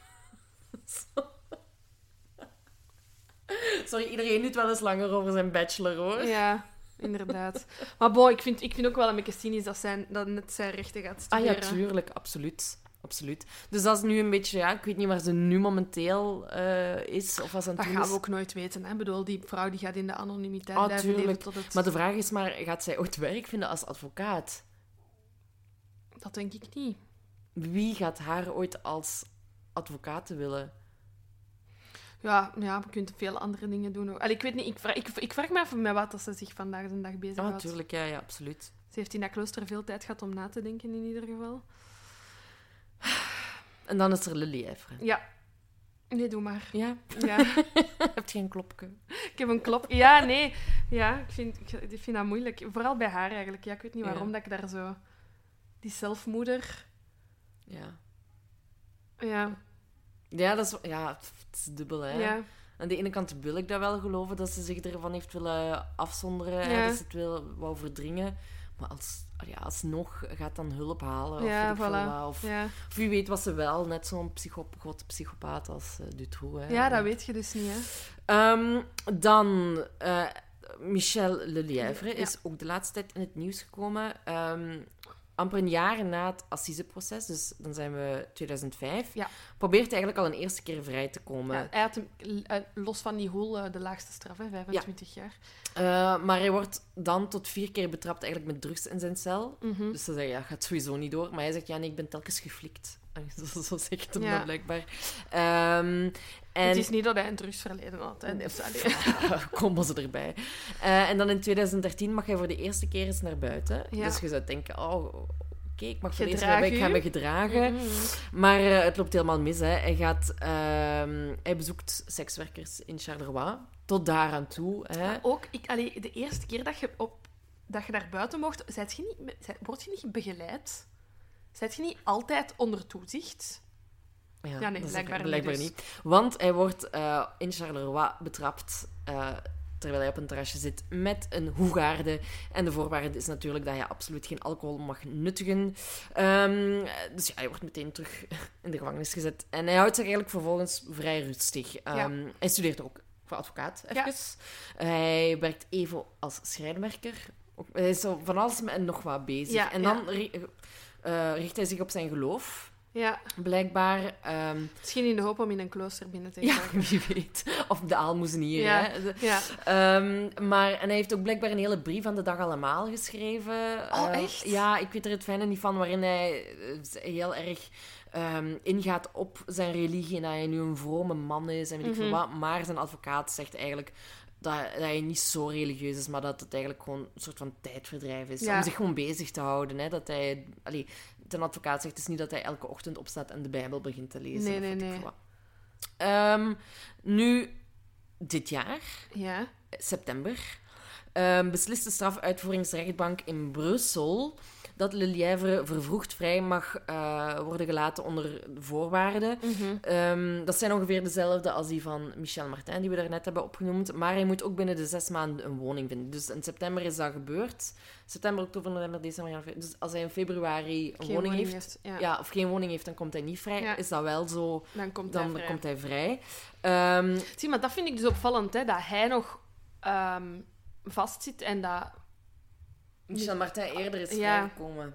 Sorry, iedereen doet wel eens langer over zijn bachelor, hoor. Ja, inderdaad. Maar bon, ik vind, ik vind ook wel een beetje cynisch dat, zijn, dat net zijn rechten gaat studeren. Ah ja, tuurlijk, absoluut. Absoluut. Dus dat is nu een beetje... Ja, ik weet niet waar ze nu momenteel uh, is. Of wat ze aan het dat doen gaan is. we ook nooit weten. Hè? Ik bedoel, die vrouw die gaat in de anonimiteit ah, blijven leven tot het... Maar de vraag is maar, gaat zij ooit werk vinden als advocaat? Dat denk ik niet. Wie gaat haar ooit als advocaat willen? Ja, ja, je kunt veel andere dingen doen ook. Allee, ik weet niet, ik vraag, ik, ik vraag me af met wat dat ze zich vandaag de dag bezighoudt. Ja, natuurlijk, ja, ja, absoluut. Ze heeft in dat klooster veel tijd gehad om na te denken, in ieder geval. En dan is er Lily Evre. Ja. Nee, doe maar. Ja? Ja. Heb je een klopje? Ik heb een klop. Ja, nee. Ja, ik vind, ik, ik vind dat moeilijk. Vooral bij haar eigenlijk. Ja, ik weet niet waarom ja. dat ik daar zo... Die zelfmoeder... Ja. Ja. Ja, dat is, ja, het is dubbel, hè. Ja. Aan de ene kant wil ik dat wel geloven, dat ze zich ervan heeft willen afzonderen, Ja. hè, dat ze het wil wou verdringen. Maar als, ja, alsnog gaat dan hulp halen, of, Ja, weet ik voilà. veel wat, of, Ja. of wie weet was ze wel, net zo'n psycho- grote psychopaat als uh, Dutroux. Hè. Ja, dat weet je dus niet, hè. Um, dan... Uh, Michel Lelièvre is Ja. ook de laatste tijd in het nieuws gekomen. Um, amper een jaar na het assiseproces, dus dan zijn we tweeduizend vijf, Ja. probeert hij eigenlijk al een eerste keer vrij te komen. Ja, hij had hem, uh, los van die hoel uh, de laagste straf, hè, vijfentwintig Ja. jaar. Uh, maar hij wordt dan tot vier keer betrapt eigenlijk met drugs in zijn cel. Mm-hmm. Dus ze zeggen, ja, gaat sowieso niet door. Maar hij zegt, ja, nee, ik ben telkens geflikt. Zo, zo zegt hij Ja. dat blijkbaar. Um, en... Het is niet dat hij een drugsverleden had. Hè. Dus, allee. Komen ze erbij. Uh, en dan in tweeduizend dertien mag hij voor de eerste keer eens naar buiten. Ja. Dus je zou denken, oh, oké, okay, ik mag voor de eerste Gedraag keer bij, ik ga u. me gedragen. Mm-hmm. Maar uh, het loopt helemaal mis. Hè. Hij, gaat, uh, hij bezoekt sekswerkers in Charleroi. Tot daar aan toe. Hè. Maar ook, ik, allee, de eerste keer dat je, op, dat je daar buiten mocht, zijt je niet, zijt, word je niet begeleid? Zijt je niet altijd onder toezicht? Ja, Ja, nee, dat is blijkbaar, ook- blijkbaar niet, niet. dus. Want hij wordt uh, in Charleroi betrapt uh, terwijl hij op een terrasje zit met een hoegaarde. En de voorwaarde is natuurlijk dat je absoluut geen alcohol mag nuttigen. Um, dus ja, hij wordt meteen terug in de gevangenis gezet. En hij houdt zich eigenlijk vervolgens vrij rustig. Um, Ja. Hij studeert ook voor advocaat, even. Ja. Hij werkt even als schrijnwerker. Ook- Hij is zo van alles en nog wat bezig. Ja, en dan ri- uh, richt hij zich op zijn geloof. Ja, Blijkbaar. Um, misschien in de hoop om in een klooster binnen te ja, gaan. wie weet. Of de aalmoezenier, Ja, hè. De- ja. Um, maar, en hij heeft ook blijkbaar een hele brief aan de dag allemaal geschreven. Oh, Uh, echt? Ja, ik weet er het fijne niet van, waarin hij uh, heel erg um, ingaat op zijn religie en dat hij nu een vrome man is en weet ik veel Mhm. wat. Maar zijn advocaat zegt eigenlijk dat, dat hij niet zo religieus is, maar dat het eigenlijk gewoon een soort van tijdverdrijf is. Ja. Om zich gewoon bezig te houden. Hè. Dat hij... Allee, zijn advocaat zegt dus niet dat hij elke ochtend opstaat en de Bijbel begint te lezen. Nee, of nee, weet ik nee. veel wat. Um, nu, dit jaar, Ja. september, um, beslist de strafuitvoeringsrechtbank in Brussel dat Lelièvre vervroegd vrij mag uh, worden gelaten onder voorwaarden. Mhm. Um, dat zijn ongeveer dezelfde als die van Michel Martin, die we daarnet hebben opgenoemd. Maar hij moet ook binnen de zes maanden een woning vinden. Dus in september is dat gebeurd. September, oktober, november, december, januari. Dus als hij in februari een Geen woning heeft, ja. ja, of geen woning heeft, dan komt hij niet vrij. Ja. Is dat wel zo, Dan komt dan hij vrij. komt hij vrij. Um, Zie, maar dat vind ik dus opvallend, hè, dat hij nog um, vastzit en dat... Michel Martin eerder is Ja. vrijgekomen.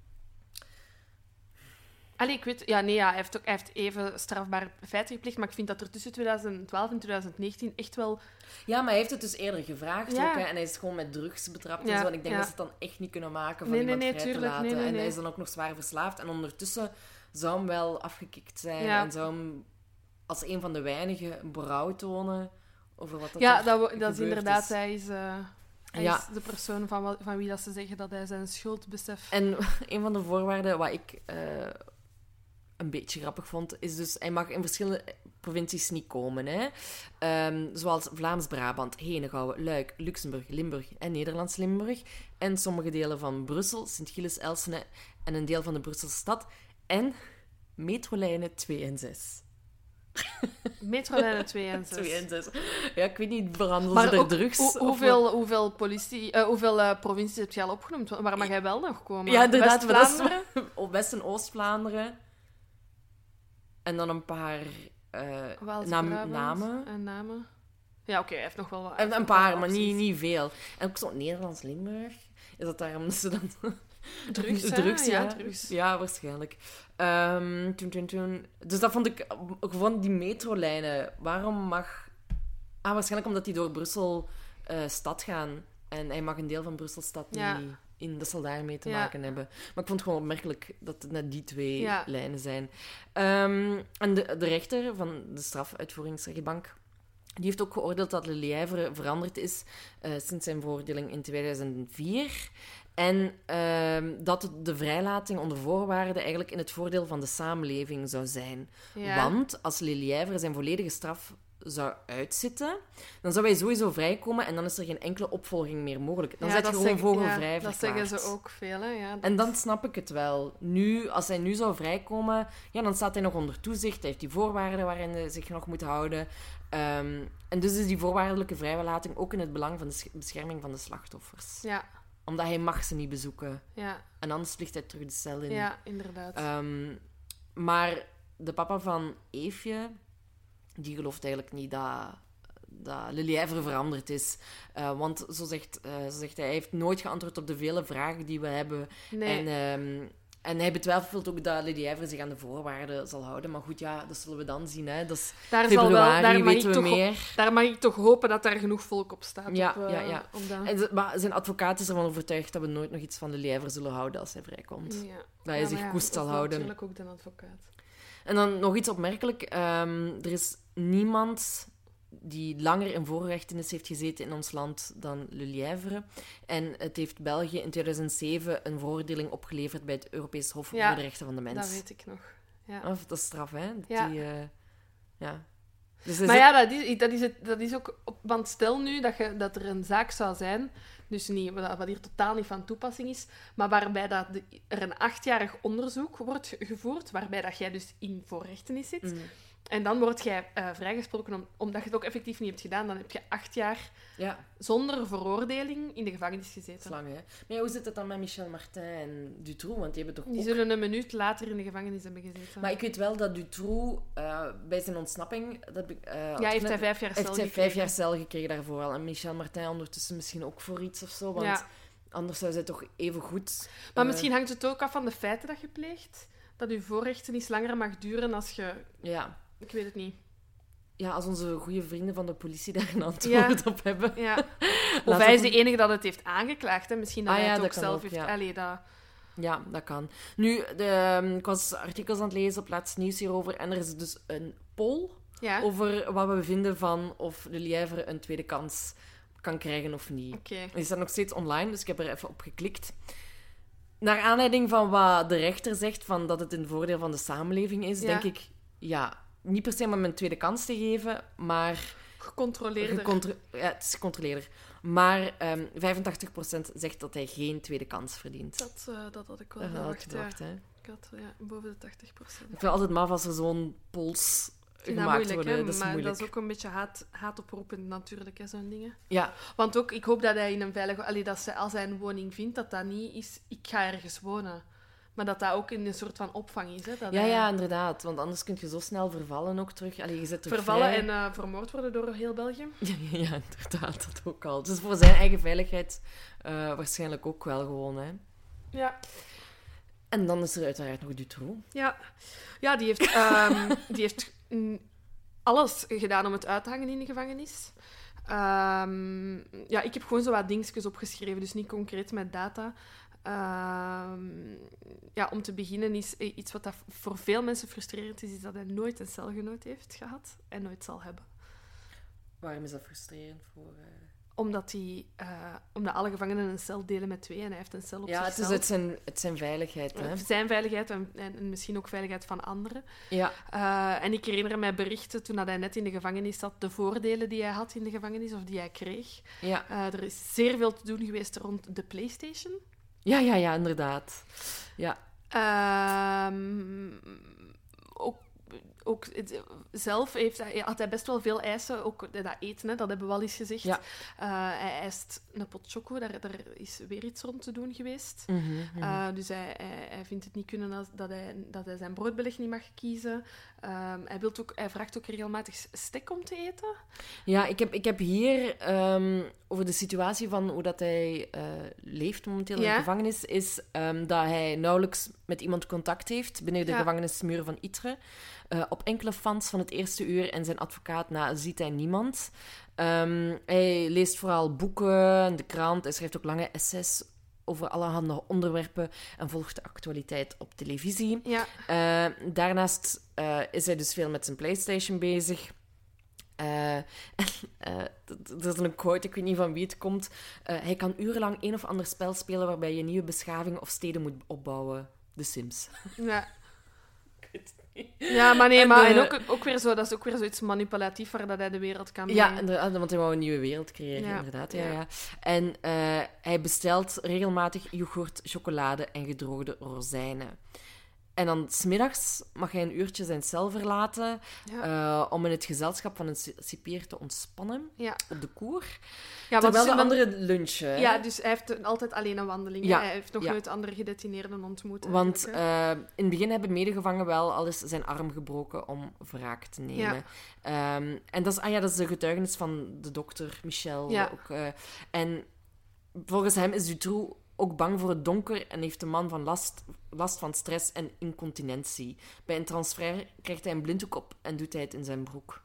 Allee, ik weet... Ja, nee, ja, hij, heeft ook, hij heeft even strafbare feiten gepleegd, maar ik vind dat er tussen twintig twaalf en twintig negentien echt wel... Ja, maar hij heeft het dus eerder gevraagd Ja. ook, hè, en hij is gewoon met drugs betrapt Ja, en zo. En ik denk ja. dat ze het dan echt niet kunnen maken van Nee, iemand nee, nee, vrij tuurlijk. te Nee, laten. nee, En hij nee. is dan ook nog zwaar verslaafd. En ondertussen zou hem wel afgekikt zijn Ja. en zou hem als een van de weinigen berouw tonen over wat dat Ja, er dat, wo- dat is gebeurd inderdaad... is. Hij is, uh, hij Ja. is de persoon van, wa- van wie dat ze zeggen dat hij zijn schuld beseft. En een van de voorwaarden, wat ik uh, een beetje grappig vond, is dus... Hij mag in verschillende provincies niet komen, hè. Um, zoals Vlaams-Brabant, Henegouwen, Luik, Luxemburg, Limburg en Nederlands-Limburg. En sommige delen van Brussel, Sint-Gilles, Elsene en een deel van de Brusselse stad. En metrolijnen twee en zes. Metrolijnen twee en zes. twee en zes. Ja, ik weet niet, verhandelen Maar ze er ook, drugs? hoe- of hoeveel, hoeveel, politie, uh, hoeveel uh, provincies heb je al opgenoemd? Waar mag hij wel nog komen? Ja, inderdaad. maar dat is West-Vlaanderen? zo- West- en Oost-Vlaanderen. En dan een paar uh, naam- Waals-Brabant namen. En namen. Ja, oké, hij heeft nog wel wat. hij En heeft een nog wel paar, wat maar niet, opties. niet veel. En ook zo Nederlands-Limburg. Is dat daarom dat ze dan... Drugs, hè? drugs, ja. Ja, drugs. Ja, waarschijnlijk. Ehm, toen, toen, toen. Dus dat vond ik... Gewoon die metrolijnen. Waarom mag... Ah, waarschijnlijk omdat die door Brussel uh, stad gaan. En hij mag een deel van Brussel stad Ja. niet, in, dat zal daarmee te ja. maken hebben. Maar ik vond het gewoon opmerkelijk dat het net die twee ja. lijnen zijn. Um, en de, de rechter van de strafuitvoeringsrechtbank, die heeft ook geoordeeld dat Le Lièvre veranderd is uh, sinds zijn veroordeling in tweeduizend vier. En uh, dat de vrijlating onder voorwaarden eigenlijk in het voordeel van de samenleving zou zijn. Ja. Want als Le Lièvre zijn volledige straf zou uitzitten, dan zou hij sowieso vrijkomen en dan is er geen enkele opvolging meer mogelijk. Dan ja, zet je gewoon zeg, vogelvrij ja, verklaard. Dat zeggen ze ook veel, hè. Ja, en dan snap ik het wel. Nu, als hij nu zou vrijkomen, ja, dan staat hij nog onder toezicht. Hij heeft die voorwaarden waarin hij zich nog moet houden. Um, en dus is die voorwaardelijke vrijlating ook in het belang van de bescherming van de slachtoffers. Ja. Omdat hij mag ze niet bezoeken. Ja. En anders vliegt hij terug de cel in. Ja, inderdaad. Um, maar de papa van Eefje, die gelooft eigenlijk niet dat, dat Le Lièvre veranderd is. Uh, want zo zegt, uh, zo zegt hij, hij heeft nooit geantwoord op de vele vragen die we hebben. Nee. En, um, en hij betwijfelt ook dat Le Lièvre zich aan de voorwaarden zal houden. Maar goed, ja, dat zullen we dan zien. Hè. Dat is daar februari, zal wel, daar weten we toch, meer. Daar mag ik toch hopen dat daar genoeg volk op staat. Ja, op, uh, ja, ja. Dat... En z- maar zijn advocaat is ervan overtuigd dat we nooit nog iets van Le Lièvre zullen houden als hij vrijkomt. Ja. Dat hij ja, zich ja, koest zal houden. Dat is natuurlijk ook de advocaat. En dan nog iets opmerkelijk. Um, er is niemand die langer in voorrechtenis heeft gezeten in ons land dan Le Lièvre. En het heeft België in tweeduizend zeven een veroordeling opgeleverd bij het Europees Hof ja, voor de Rechten van de Mens. Dat weet ik nog. Ja. Oh, dat is straf, hè? Dat ja. Die, uh, ja. Dus maar ja, dat is, dat, is het, dat is ook... Op, want stel nu dat, je, dat er een zaak zou zijn, dus niet, wat hier totaal niet van toepassing is, maar waarbij dat de, er een achtjarig onderzoek wordt gevoerd, waarbij dat jij dus in voorrechtenis zit. Mm. En dan word jij uh, vrijgesproken om, omdat je het ook effectief niet hebt gedaan. Dan heb je acht jaar ja. zonder veroordeling in de gevangenis gezeten. Lang, hè? Maar ja, hoe zit het dan met Michel Martin en Dutroux? Want die hebben toch Die ook... zullen een minuut later in de gevangenis hebben gezeten. Maar ik weet wel dat Dutroux uh, bij zijn ontsnapping... Dat, uh, ja, heeft hij vijf jaar cel gekregen. Heeft hij vijf jaar cel gekregen daarvoor al. En Michel Martin ondertussen misschien ook voor iets of zo. Want ja. anders zou zij toch even goed... Maar uh... misschien hangt het ook af van de feiten dat je pleegt. Dat je voorrechtenis langer mag duren als je... Ja. Ik weet het niet. Ja, als onze goede vrienden van de politie daar een antwoord ja. op hebben. Ja. Of hij is de enige dat het heeft aangeklaagd. Hè. Misschien dat ah, hij ja, het ook dat zelf ook, heeft... Ja. Allee, dat... ja, dat kan. Nu, de, um, ik was artikels aan het lezen op Laatste Nieuws hierover. En er is dus een poll ja. over wat we vinden van of Le Lièvre een tweede kans kan krijgen of niet. Okay. Die staat nog steeds online, dus ik heb er even op geklikt. Naar aanleiding van wat de rechter zegt, van dat het in het voordeel van de samenleving is, ja. denk ik... Ja, niet per se om hem een tweede kans te geven, maar... Gecontroleerder. Gecontro- ja, het is gecontroleerder. Maar um, vijfentachtig procent zegt dat hij geen tweede kans verdient. Dat, uh, dat had ik wel dat verwacht, verwacht, ja. hè. Ik had ja, boven de tachtig procent. Ik vind altijd maf als er zo'n pols gemaakt moeilijk, worden. Hè? Dat is maar moeilijk. dat is ook een beetje haat, haatoproepend natuurlijk, hè, zo'n dingen. Ja. Want ook, ik hoop dat hij in een veilige... Allee, dat ze, als hij een woning vindt, dat dat niet is... Ik ga ergens wonen. Maar dat dat ook in een soort van opvang is. Hè? Dat ja, hij... ja, inderdaad. Want anders kun je zo snel vervallen ook terug. Allee, je zit terug vervallen vrij. en uh, vermoord worden door heel België. Ja, ja, ja, inderdaad. Dat ook al. Dus voor zijn eigen veiligheid uh, waarschijnlijk ook wel gewoon, hè. Ja. En dan is er uiteraard nog Dutroux. Ja, ja die heeft, um, die heeft mm, alles gedaan om het uit te hangen in de gevangenis. Um, ja, ik heb gewoon zo wat dingetjes opgeschreven, dus niet concreet met data. Um, ja, om te beginnen is iets wat dat voor veel mensen frustrerend is, is dat hij nooit een celgenoot heeft gehad en nooit zal hebben. Waarom is dat frustrerend voor... Uh... Omdat, die, uh, omdat alle gevangenen een cel delen met twee en hij heeft een cel op ja, zichzelf. Ja, het is het zijn, het zijn veiligheid. Hè? Zijn veiligheid en, en misschien ook veiligheid van anderen. Ja. Uh, en ik herinner mij berichten toen hij net in de gevangenis zat, de voordelen die hij had in de gevangenis of die hij kreeg. Ja. Uh, er is zeer veel te doen geweest rond de PlayStation. Ja, ja, ja, inderdaad. Ja. Um, ook, ook het, zelf heeft hij, had hij best wel veel eisen. Ook dat eten, hè, dat hebben we al eens gezegd. Ja. Uh, hij eist een pot choco, daar, daar is weer iets rond te doen geweest. Mm-hmm, mm-hmm. Uh, dus hij, hij, hij vindt het niet kunnen als, dat, hij, dat hij zijn broodbeleg niet mag kiezen. Um, hij, wilt ook, hij vraagt ook regelmatig stek om te eten. Ja, ik heb, ik heb hier um, over de situatie van hoe dat hij uh, leeft momenteel ja? in de gevangenis, is um, dat hij nauwelijks met iemand contact heeft binnen de ja. gevangenismuren van Ytre. Uh, op enkele fans van het eerste uur en zijn advocaat na ziet hij niemand. Um, hij leest vooral boeken, de krant, hij schrijft ook lange essays over allerhande onderwerpen en volgt de actualiteit op televisie. Ja. Uh, daarnaast uh, is hij dus veel met zijn PlayStation bezig. Uh, uh, dat is een quote, ik weet niet van wie het komt. Uh, hij kan urenlang een of ander spel spelen waarbij je nieuwe beschavingen of steden moet opbouwen. The Sims. Ja. Ik weet het niet. Ja, maar nee, en maar de... en ook, ook weer zo, dat is ook weer zoiets manipulatief waar dat hij de wereld kan mee. Ja, inderdaad, want hij wou een nieuwe wereld creëren, ja. inderdaad. Ja, ja. ja. En uh, hij bestelt regelmatig yoghurt, chocolade en gedroogde rozijnen. En dan 's middags mag hij een uurtje zijn cel verlaten ja. uh, om in het gezelschap van een cipier te ontspannen ja. op de koer. Ja, terwijl de dan... anderen lunchen. Ja, dus hij heeft altijd alleen een wandeling. Ja. Hij heeft nog ja. nooit andere gedetineerden ontmoet. Want uh, in het begin hebben medegevangenen wel al eens zijn arm gebroken om wraak te nemen. Ja. Um, en dat is, ah ja, dat is de getuigenis van de dokter Michel. Ja. Ook, uh, en volgens hem is Dutroux ook bang voor het donker en heeft de man van last, last van stress en incontinentie. Bij een transfer krijgt hij een blinddoek op en doet hij het in zijn broek.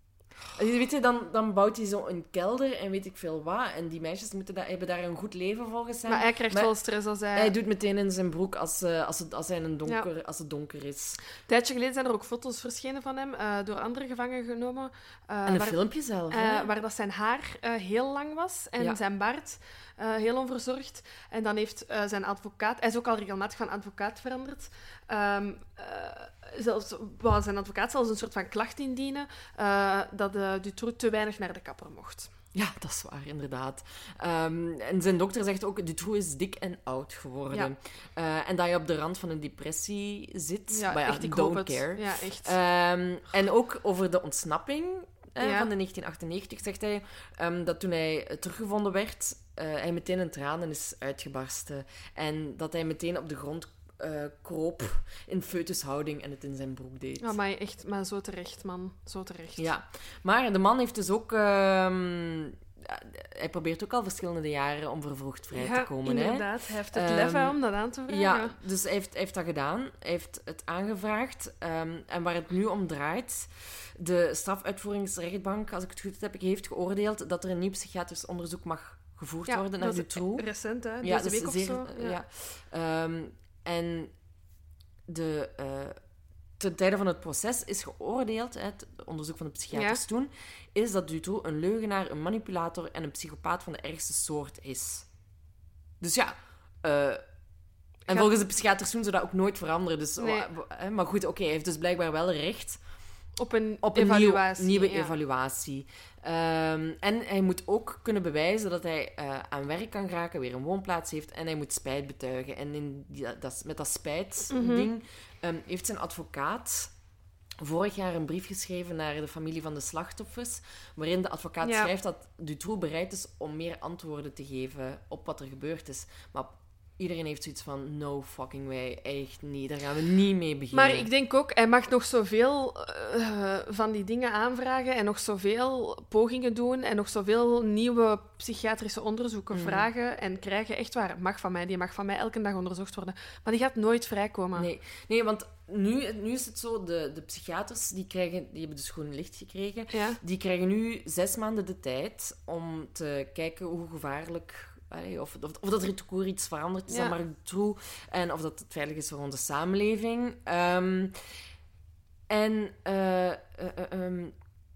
Weet je, dan, dan bouwt hij zo een kelder en weet ik veel wat. En die meisjes moeten da- hebben daar een goed leven volgens hem. Maar hij krijgt maar wel stress als hij... Hij doet meteen in zijn broek als, uh, als, het, als, hij een donker, ja. als het donker is. Een tijdje geleden zijn er ook foto's verschenen van hem, uh, door andere gevangenen genomen. Uh, en een waar, filmpje zelf. Uh, waar dat zijn haar uh, heel lang was en ja. zijn baard uh, heel onverzorgd. En dan heeft uh, zijn advocaat... Hij is ook al regelmatig van advocaat veranderd. Um, uh, zelfs, wou zijn advocaat zelfs een soort van klacht indienen uh, dat uh, Dutroux te weinig naar de kapper mocht. Ja, dat is waar, inderdaad. Um, en zijn dokter zegt ook, Dutroux is dik en oud geworden. Ja. Uh, en dat je op de rand van een depressie zit. Ja, maar ja, echt, ik don't hoop care. het. Ja, echt. Um, en ook over de ontsnapping uh, ja. van de negentien achtennegentig zegt hij um, dat toen hij teruggevonden werd, uh, hij meteen in tranen is uitgebarsten. En dat hij meteen op de grond Uh, kroop in foetushouding en het in zijn broek deed. Ja, maar echt, maar zo terecht, man. Zo terecht. Ja, maar de man heeft dus ook... Uh, hij probeert ook al verschillende jaren om vervroegd vrij ja, te komen. inderdaad. Hè? Hij heeft het lef um, om dat aan te vragen. Ja, dus hij heeft, hij heeft dat gedaan. Hij heeft het aangevraagd. Um, en waar het nu om draait... De strafuitvoeringsrechtbank, als ik het goed heb, heeft geoordeeld dat er een nieuw psychiatrisch onderzoek mag gevoerd ja, worden naar Dutroux. Recent, hè? Deze ja, dus week of zeer, zo. Ja. ja. Um, En de, uh, ten tijde van het proces is geoordeeld, hè, het onderzoek van de psychiaters ja. toen, is dat Dutroux een leugenaar, een manipulator en een psychopaat van de ergste soort is. Dus ja, uh, en Gaat... volgens de psychiaters toen zou dat ook nooit veranderen. Dus, nee. uh, maar goed, oké, okay, hij heeft dus blijkbaar wel recht op een, op een evaluatie, nieuw, nieuwe ja. evaluatie. Um, en hij moet ook kunnen bewijzen dat hij uh, aan werk kan geraken, weer een woonplaats heeft en hij moet spijt betuigen. En in die, dat, met dat spijtding mm-hmm. um, heeft zijn advocaat vorig jaar een brief geschreven naar de familie van de slachtoffers, waarin de advocaat ja. schrijft dat Dutroux bereid is om meer antwoorden te geven op wat er gebeurd is. Maar iedereen heeft zoiets van, no fucking way, echt niet. Daar gaan we niet mee beginnen. Maar ik denk ook, hij mag nog zoveel uh, van die dingen aanvragen en nog zoveel pogingen doen en nog zoveel nieuwe psychiatrische onderzoeken mm. vragen en krijgen. Echt waar, mag van mij. Die mag van mij elke dag onderzocht worden. Maar die gaat nooit vrijkomen. Nee, nee want nu, nu is het zo, de, de psychiaters, die, krijgen, die hebben dus groen licht gekregen. Ja. Die krijgen nu zes maanden de tijd om te kijken hoe gevaarlijk... Of, of, of dat er toekoor iets veranderd is ja. aan Marc Dutroux en of dat het veilig is voor onze samenleving. Um, en uh, uh, uh, um,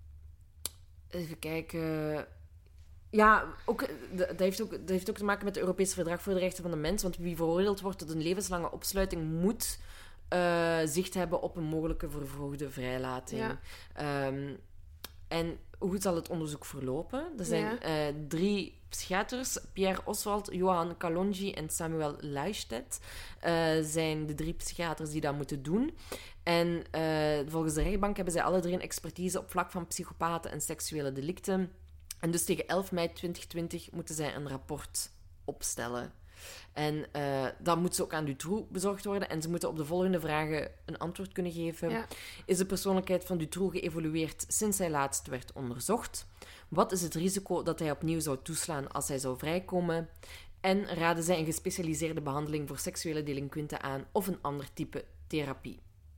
even kijken. Ja, ook, dat, heeft ook, dat heeft ook te maken met het Europese Verdrag voor de Rechten van de Mens. Want wie veroordeeld wordt tot een levenslange opsluiting moet uh, zicht hebben op een mogelijke vervroegde vrijlating. Ja. Um, en hoe zal het onderzoek verlopen? Er zijn ja. uh, drie psychiaters, Pierre Oswald, Johan Kalonji en Samuel Leistedt, uh, zijn de drie psychiaters die dat moeten doen. En uh, volgens de rechtbank hebben zij alle drie een expertise op vlak van psychopaten en seksuele delicten. En dus tegen elf mei twintig twintig moeten zij een rapport opstellen. En uh, dat moet ze ook aan Dutroux bezorgd worden. En ze moeten op de volgende vragen een antwoord kunnen geven. Ja. Is de persoonlijkheid van Dutroux geëvolueerd sinds hij laatst werd onderzocht? Wat is het risico dat hij opnieuw zou toeslaan als hij zou vrijkomen? En raden zij een gespecialiseerde behandeling voor seksuele delinquenten aan of een ander type therapie?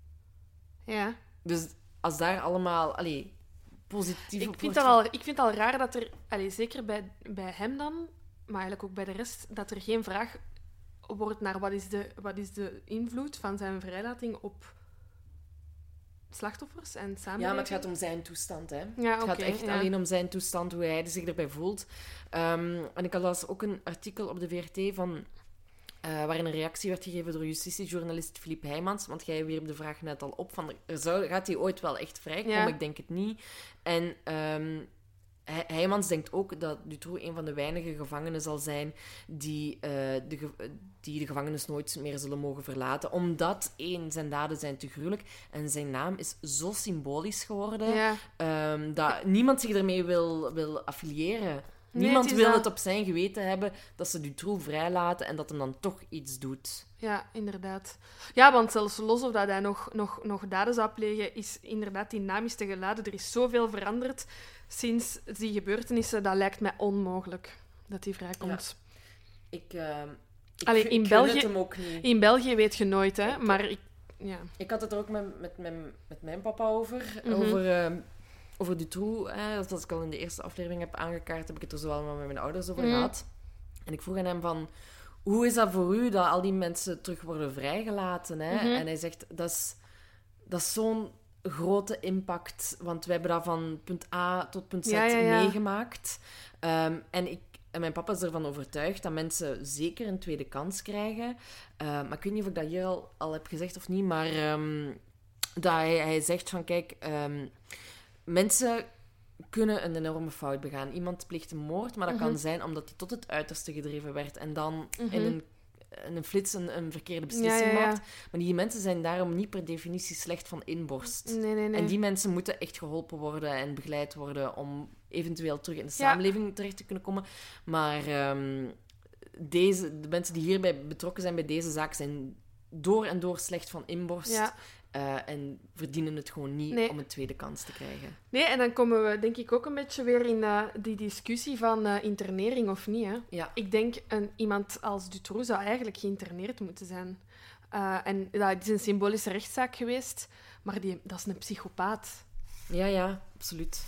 Ja. Dus als daar allemaal... Allee, positief ik op vind wordt... al, ik vind het al raar dat er... Allee, zeker bij, bij hem dan... maar eigenlijk ook bij de rest, dat er geen vraag wordt naar wat is de, wat is de invloed van zijn vrijlating op slachtoffers en samenleving. Ja, maar het gaat om zijn toestand. Hè. Ja, het gaat okay, echt ja. alleen om zijn toestand, hoe hij zich erbij voelt. Um, en ik las ook een artikel op de V R T van, uh, waarin een reactie werd gegeven door justitiejournalist Philippe Heijmans, want jij wierp de vraag net al op, van, er zou, gaat hij ooit wel echt vrijkomen? Ja. Ik denk het niet. En um, Heijmans denkt ook dat Dutroux een van de weinige gevangenen zal zijn die, uh, de, ge- die de gevangenis nooit meer zullen mogen verlaten. Omdat, één, zijn daden zijn te gruwelijk en zijn naam is zo symbolisch geworden Ja. um, dat niemand zich ermee wil, wil affiliëren. Nee, Niemand het wil dat... het op zijn geweten hebben dat ze Dutroux vrijlaten en dat hem dan toch iets doet. Ja, inderdaad. Ja, want zelfs los of dat hij nog, nog, nog daden zou plegen, is inderdaad die naam is te geladen. Er is zoveel veranderd sinds die gebeurtenissen. Dat lijkt mij onmogelijk dat hij vrijkomt. Ja. Ik, uh, ik, Allee, in ik België, het hem ook niet. In België weet je nooit, hè. Maar ik... Ja. Ik had het er ook met, met, met, met mijn papa over. Mm-hmm. Over... Uh, Over Dutroux, hè, dat ik al in de eerste aflevering heb aangekaart, heb ik het er zowel met mijn ouders over mm. gehad. En ik vroeg aan hem van, hoe is dat voor u dat al die mensen terug worden vrijgelaten? Hè? Mm-hmm. En hij zegt, dat is, dat is zo'n grote impact, want wij hebben dat van punt A tot punt Z ja, ja, ja. meegemaakt. Um, en, ik, en mijn papa is ervan overtuigd dat mensen zeker een tweede kans krijgen. Uh, maar ik weet niet of ik dat hier al, al heb gezegd of niet, maar um, dat hij, hij zegt van, kijk... Um, mensen kunnen een enorme fout begaan. Iemand pleegt een moord, maar dat mm-hmm. kan zijn omdat hij tot het uiterste gedreven werd en dan mm-hmm. in, een, in een flits een, een verkeerde beslissing ja, ja, ja. maakt. Maar die mensen zijn daarom niet per definitie slecht van inborst. Nee, nee, nee. En die mensen moeten echt geholpen worden en begeleid worden om eventueel terug in de samenleving ja. terecht te kunnen komen. Maar um, deze, de mensen die hierbij betrokken zijn bij deze zaak zijn door en door slecht van inborst. Ja. Uh, en verdienen het gewoon niet nee. om een tweede kans te krijgen. Nee, en dan komen we denk ik ook een beetje weer in uh, die discussie van uh, internering of niet. Hè? Ja. Ik denk, een, iemand als Dutroux zou eigenlijk geïnterneerd moeten zijn. Uh, en dat ja, is een symbolische rechtszaak geweest, maar die, dat is een psychopaat. Ja, ja, absoluut.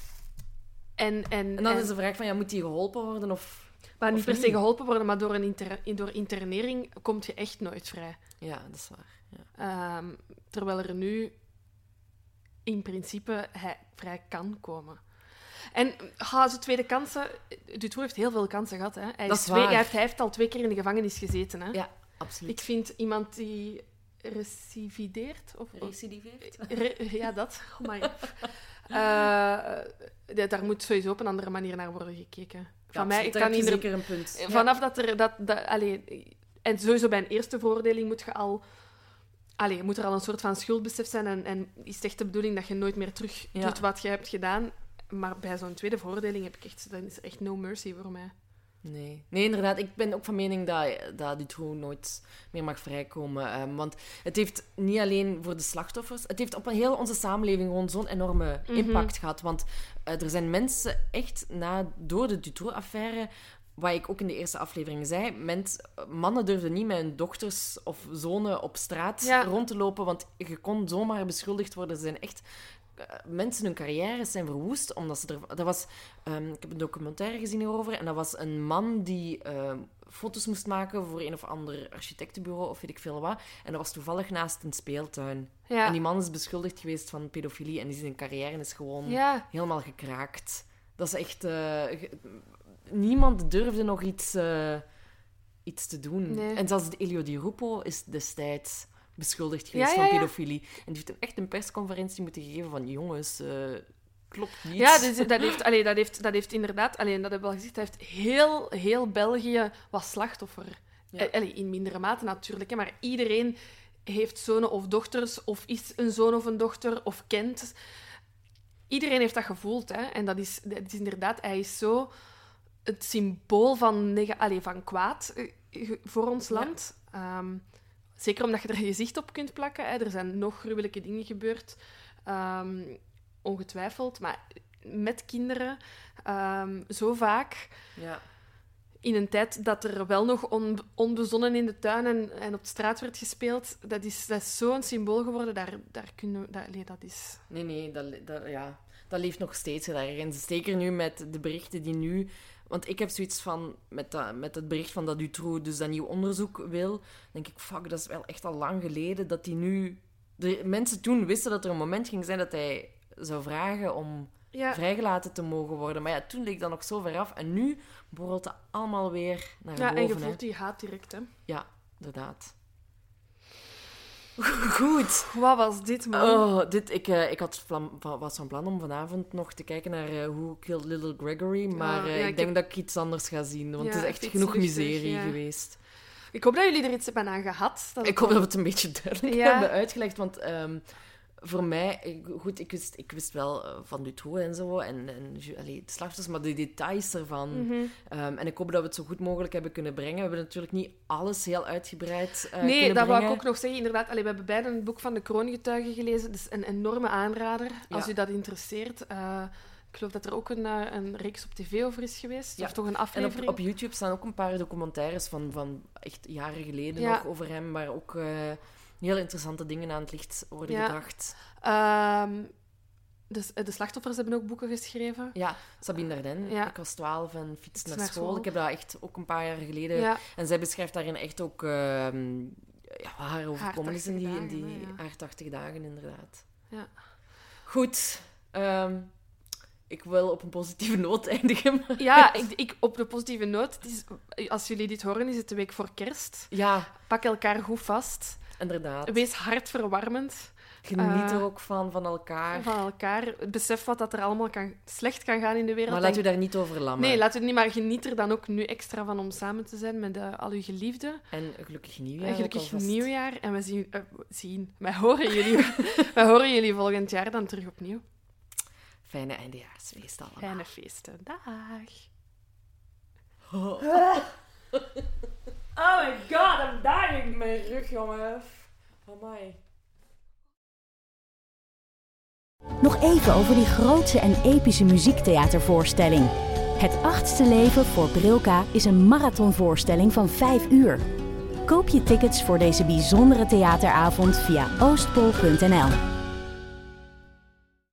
En, en, en dan en, is de vraag van, ja, moet die geholpen worden of... Maar niet of per niet? se geholpen worden, maar door, een inter, door internering kom je echt nooit vrij. Ja, dat is waar. Ja. Um, terwijl er nu in principe hij vrij kan komen. En ha, zo tweede kansen... Dutroux heeft heel veel kansen gehad. Hè. Hij, dat is is twee, waar. hij, heeft, hij heeft al twee keer in de gevangenis gezeten. Hè. Ja, absoluut. Ik vind iemand die recidiveert... Of, Recidiveert? Re, ja, dat. Oh my. uh, daar moet sowieso op een andere manier naar worden gekeken. Van ja, mij, ik kan niet zeker een punt. Vanaf ja. dat er... Dat, dat, allee, en sowieso bij een eerste veroordeling moet je al... Allee, moet er al een soort van schuldbesef zijn en, en is het echt de bedoeling dat je nooit meer terug ja. doet wat je hebt gedaan. Maar bij zo'n tweede veroordeling heb ik echt... Dan is er echt no mercy voor mij. Nee. nee, inderdaad. Ik ben ook van mening dat, dat Dutroux nooit meer mag vrijkomen. Um, want het heeft niet alleen voor de slachtoffers... Het heeft op een heel onze samenleving gewoon zo'n enorme mm-hmm. impact gehad. Want uh, er zijn mensen echt na, door de Dutroux-affaire... Wat ik ook in de eerste aflevering zei, mens, mannen durfden niet met hun dochters of zonen op straat ja. rond te lopen, want je kon zomaar beschuldigd worden. Er zijn echt... Uh, mensen, hun carrières zijn verwoest, omdat ze er... Dat was, um, ik heb een documentaire gezien hierover, en dat was een man die uh, foto's moest maken voor een of ander architectenbureau, of weet ik veel wat, en dat was toevallig naast een speeltuin. Ja. En die man is beschuldigd geweest van pedofilie, en die zijn carrière is gewoon ja. helemaal gekraakt. Dat is echt... Uh, Niemand durfde nog iets, uh, iets te doen. Nee. En zelfs Elio Di Rupo is destijds beschuldigd geweest ja, ja, ja. van pedofilie. En die heeft echt een persconferentie moeten geven van... Jongens, uh, klopt niet. Ja, dus dat, heeft, allee, dat, heeft, dat heeft inderdaad... Allee, dat heb ik al gezegd. Dat heeft heel, heel België was slachtoffer. Ja. Allee, in mindere mate natuurlijk. Hè, maar iedereen heeft zonen of dochters... Of is een zoon of een dochter... Of kent... Iedereen heeft dat gevoeld. Hè, en dat is, dat is inderdaad... Hij is zo... het symbool van, neg- allez, van kwaad uh, voor ons land. Ja. Um, zeker omdat je er je gezicht op kunt plakken. Hè. Er zijn nog gruwelijke dingen gebeurd. Um, ongetwijfeld. Maar met kinderen um, zo vaak. Ja. In een tijd dat er wel nog on- onbezonnen in de tuin en, en op de straat werd gespeeld. Dat is, dat is zo'n symbool geworden. Daar, daar kunnen we... Dat, nee, dat is... Nee, nee. Dat, dat, ja. dat leeft nog steeds daarin. Zeker nu met de berichten die nu Want ik heb zoiets van, met, dat, met het bericht van dat Dutroux dus dat nieuw onderzoek wil, denk ik, fuck, dat is wel echt al lang geleden dat hij nu... De mensen toen wisten dat er een moment ging zijn dat hij zou vragen om ja. vrijgelaten te mogen worden. Maar ja, toen leek dat nog zo ver af. En nu borrelt dat allemaal weer naar ja, boven. Ja, en je voelt die haat direct, hè. Ja, inderdaad. Goed. Wat was dit, man? Oh, dit, ik, uh, ik had plan, was van plan om vanavond nog te kijken naar uh, Who Killed Little Gregory, maar uh, ja, ik, ik denk heb... dat ik iets anders ga zien, want ja, het is echt genoeg luchtig, miserie ja. geweest. Ik hoop dat jullie er iets hebben aan gehad. Dat ik hoop dat we het een beetje duidelijk ja. hebben uitgelegd, want um, voor mij... Goed, ik wist, ik wist wel uh, van Dutroux en zo, en, en allee, de slachtoffers, maar de details ervan. Mm-hmm. Um, en ik hoop dat we het zo goed mogelijk hebben kunnen brengen. We hebben natuurlijk niet alles heel uitgebreid uh, nee, kunnen dat brengen. wou ik ook nog zeggen. Inderdaad, allee, we hebben beiden het boek van de kroongetuigen gelezen. Dus een enorme aanrader, als ja. u dat interesseert. Uh, ik geloof dat er ook een, uh, een reeks op tv over is geweest. Ja. Of toch een aflevering. En op, op YouTube staan ook een paar documentaires van, van echt jaren geleden ja. nog over hem, waar ook... Uh, heel interessante dingen aan het licht worden ja. gebracht. Um, de, de slachtoffers hebben ook boeken geschreven. Ja, Sabine Dardenne. Ja. Ik was twaalf en fietste naar, naar school. school. Ik heb dat echt ook een paar jaar geleden... Ja. En zij beschrijft daarin echt ook uh, ja, wat haar overkomen is in die, dagen, in die ja. haar tachtig dagen, inderdaad. Ja. Goed. Um, ik wil op een positieve noot eindigen. Ja, ik, ik, op de positieve noot. Het is, als jullie dit horen, is het de week voor kerst. Ja. Pak elkaar goed vast. Inderdaad. Wees hartverwarmend. Geniet er uh, ook van, van elkaar. Van elkaar. Besef wat dat er allemaal kan, slecht kan gaan in de wereld. Maar laat u daar niet over lammen. Nee, laat u niet, maar geniet er dan ook nu extra van om samen te zijn met uh, al uw geliefden. En gelukkig nieuwjaar. En gelukkig nieuwjaar. En we zien... Uh, zien. Wij horen jullie, wij horen jullie volgend jaar dan terug opnieuw. Fijne eindejaarsfeest allemaal. Fijne feesten. Dag. Oh, oh my god, I'm dying. Mijn rug, jongen. Amai. Nog even over die grootse en epische muziektheatervoorstelling. Het achtste leven voor Brilka is een marathonvoorstelling van vijf uur. Koop je tickets voor deze bijzondere theateravond via oostpol punt n l.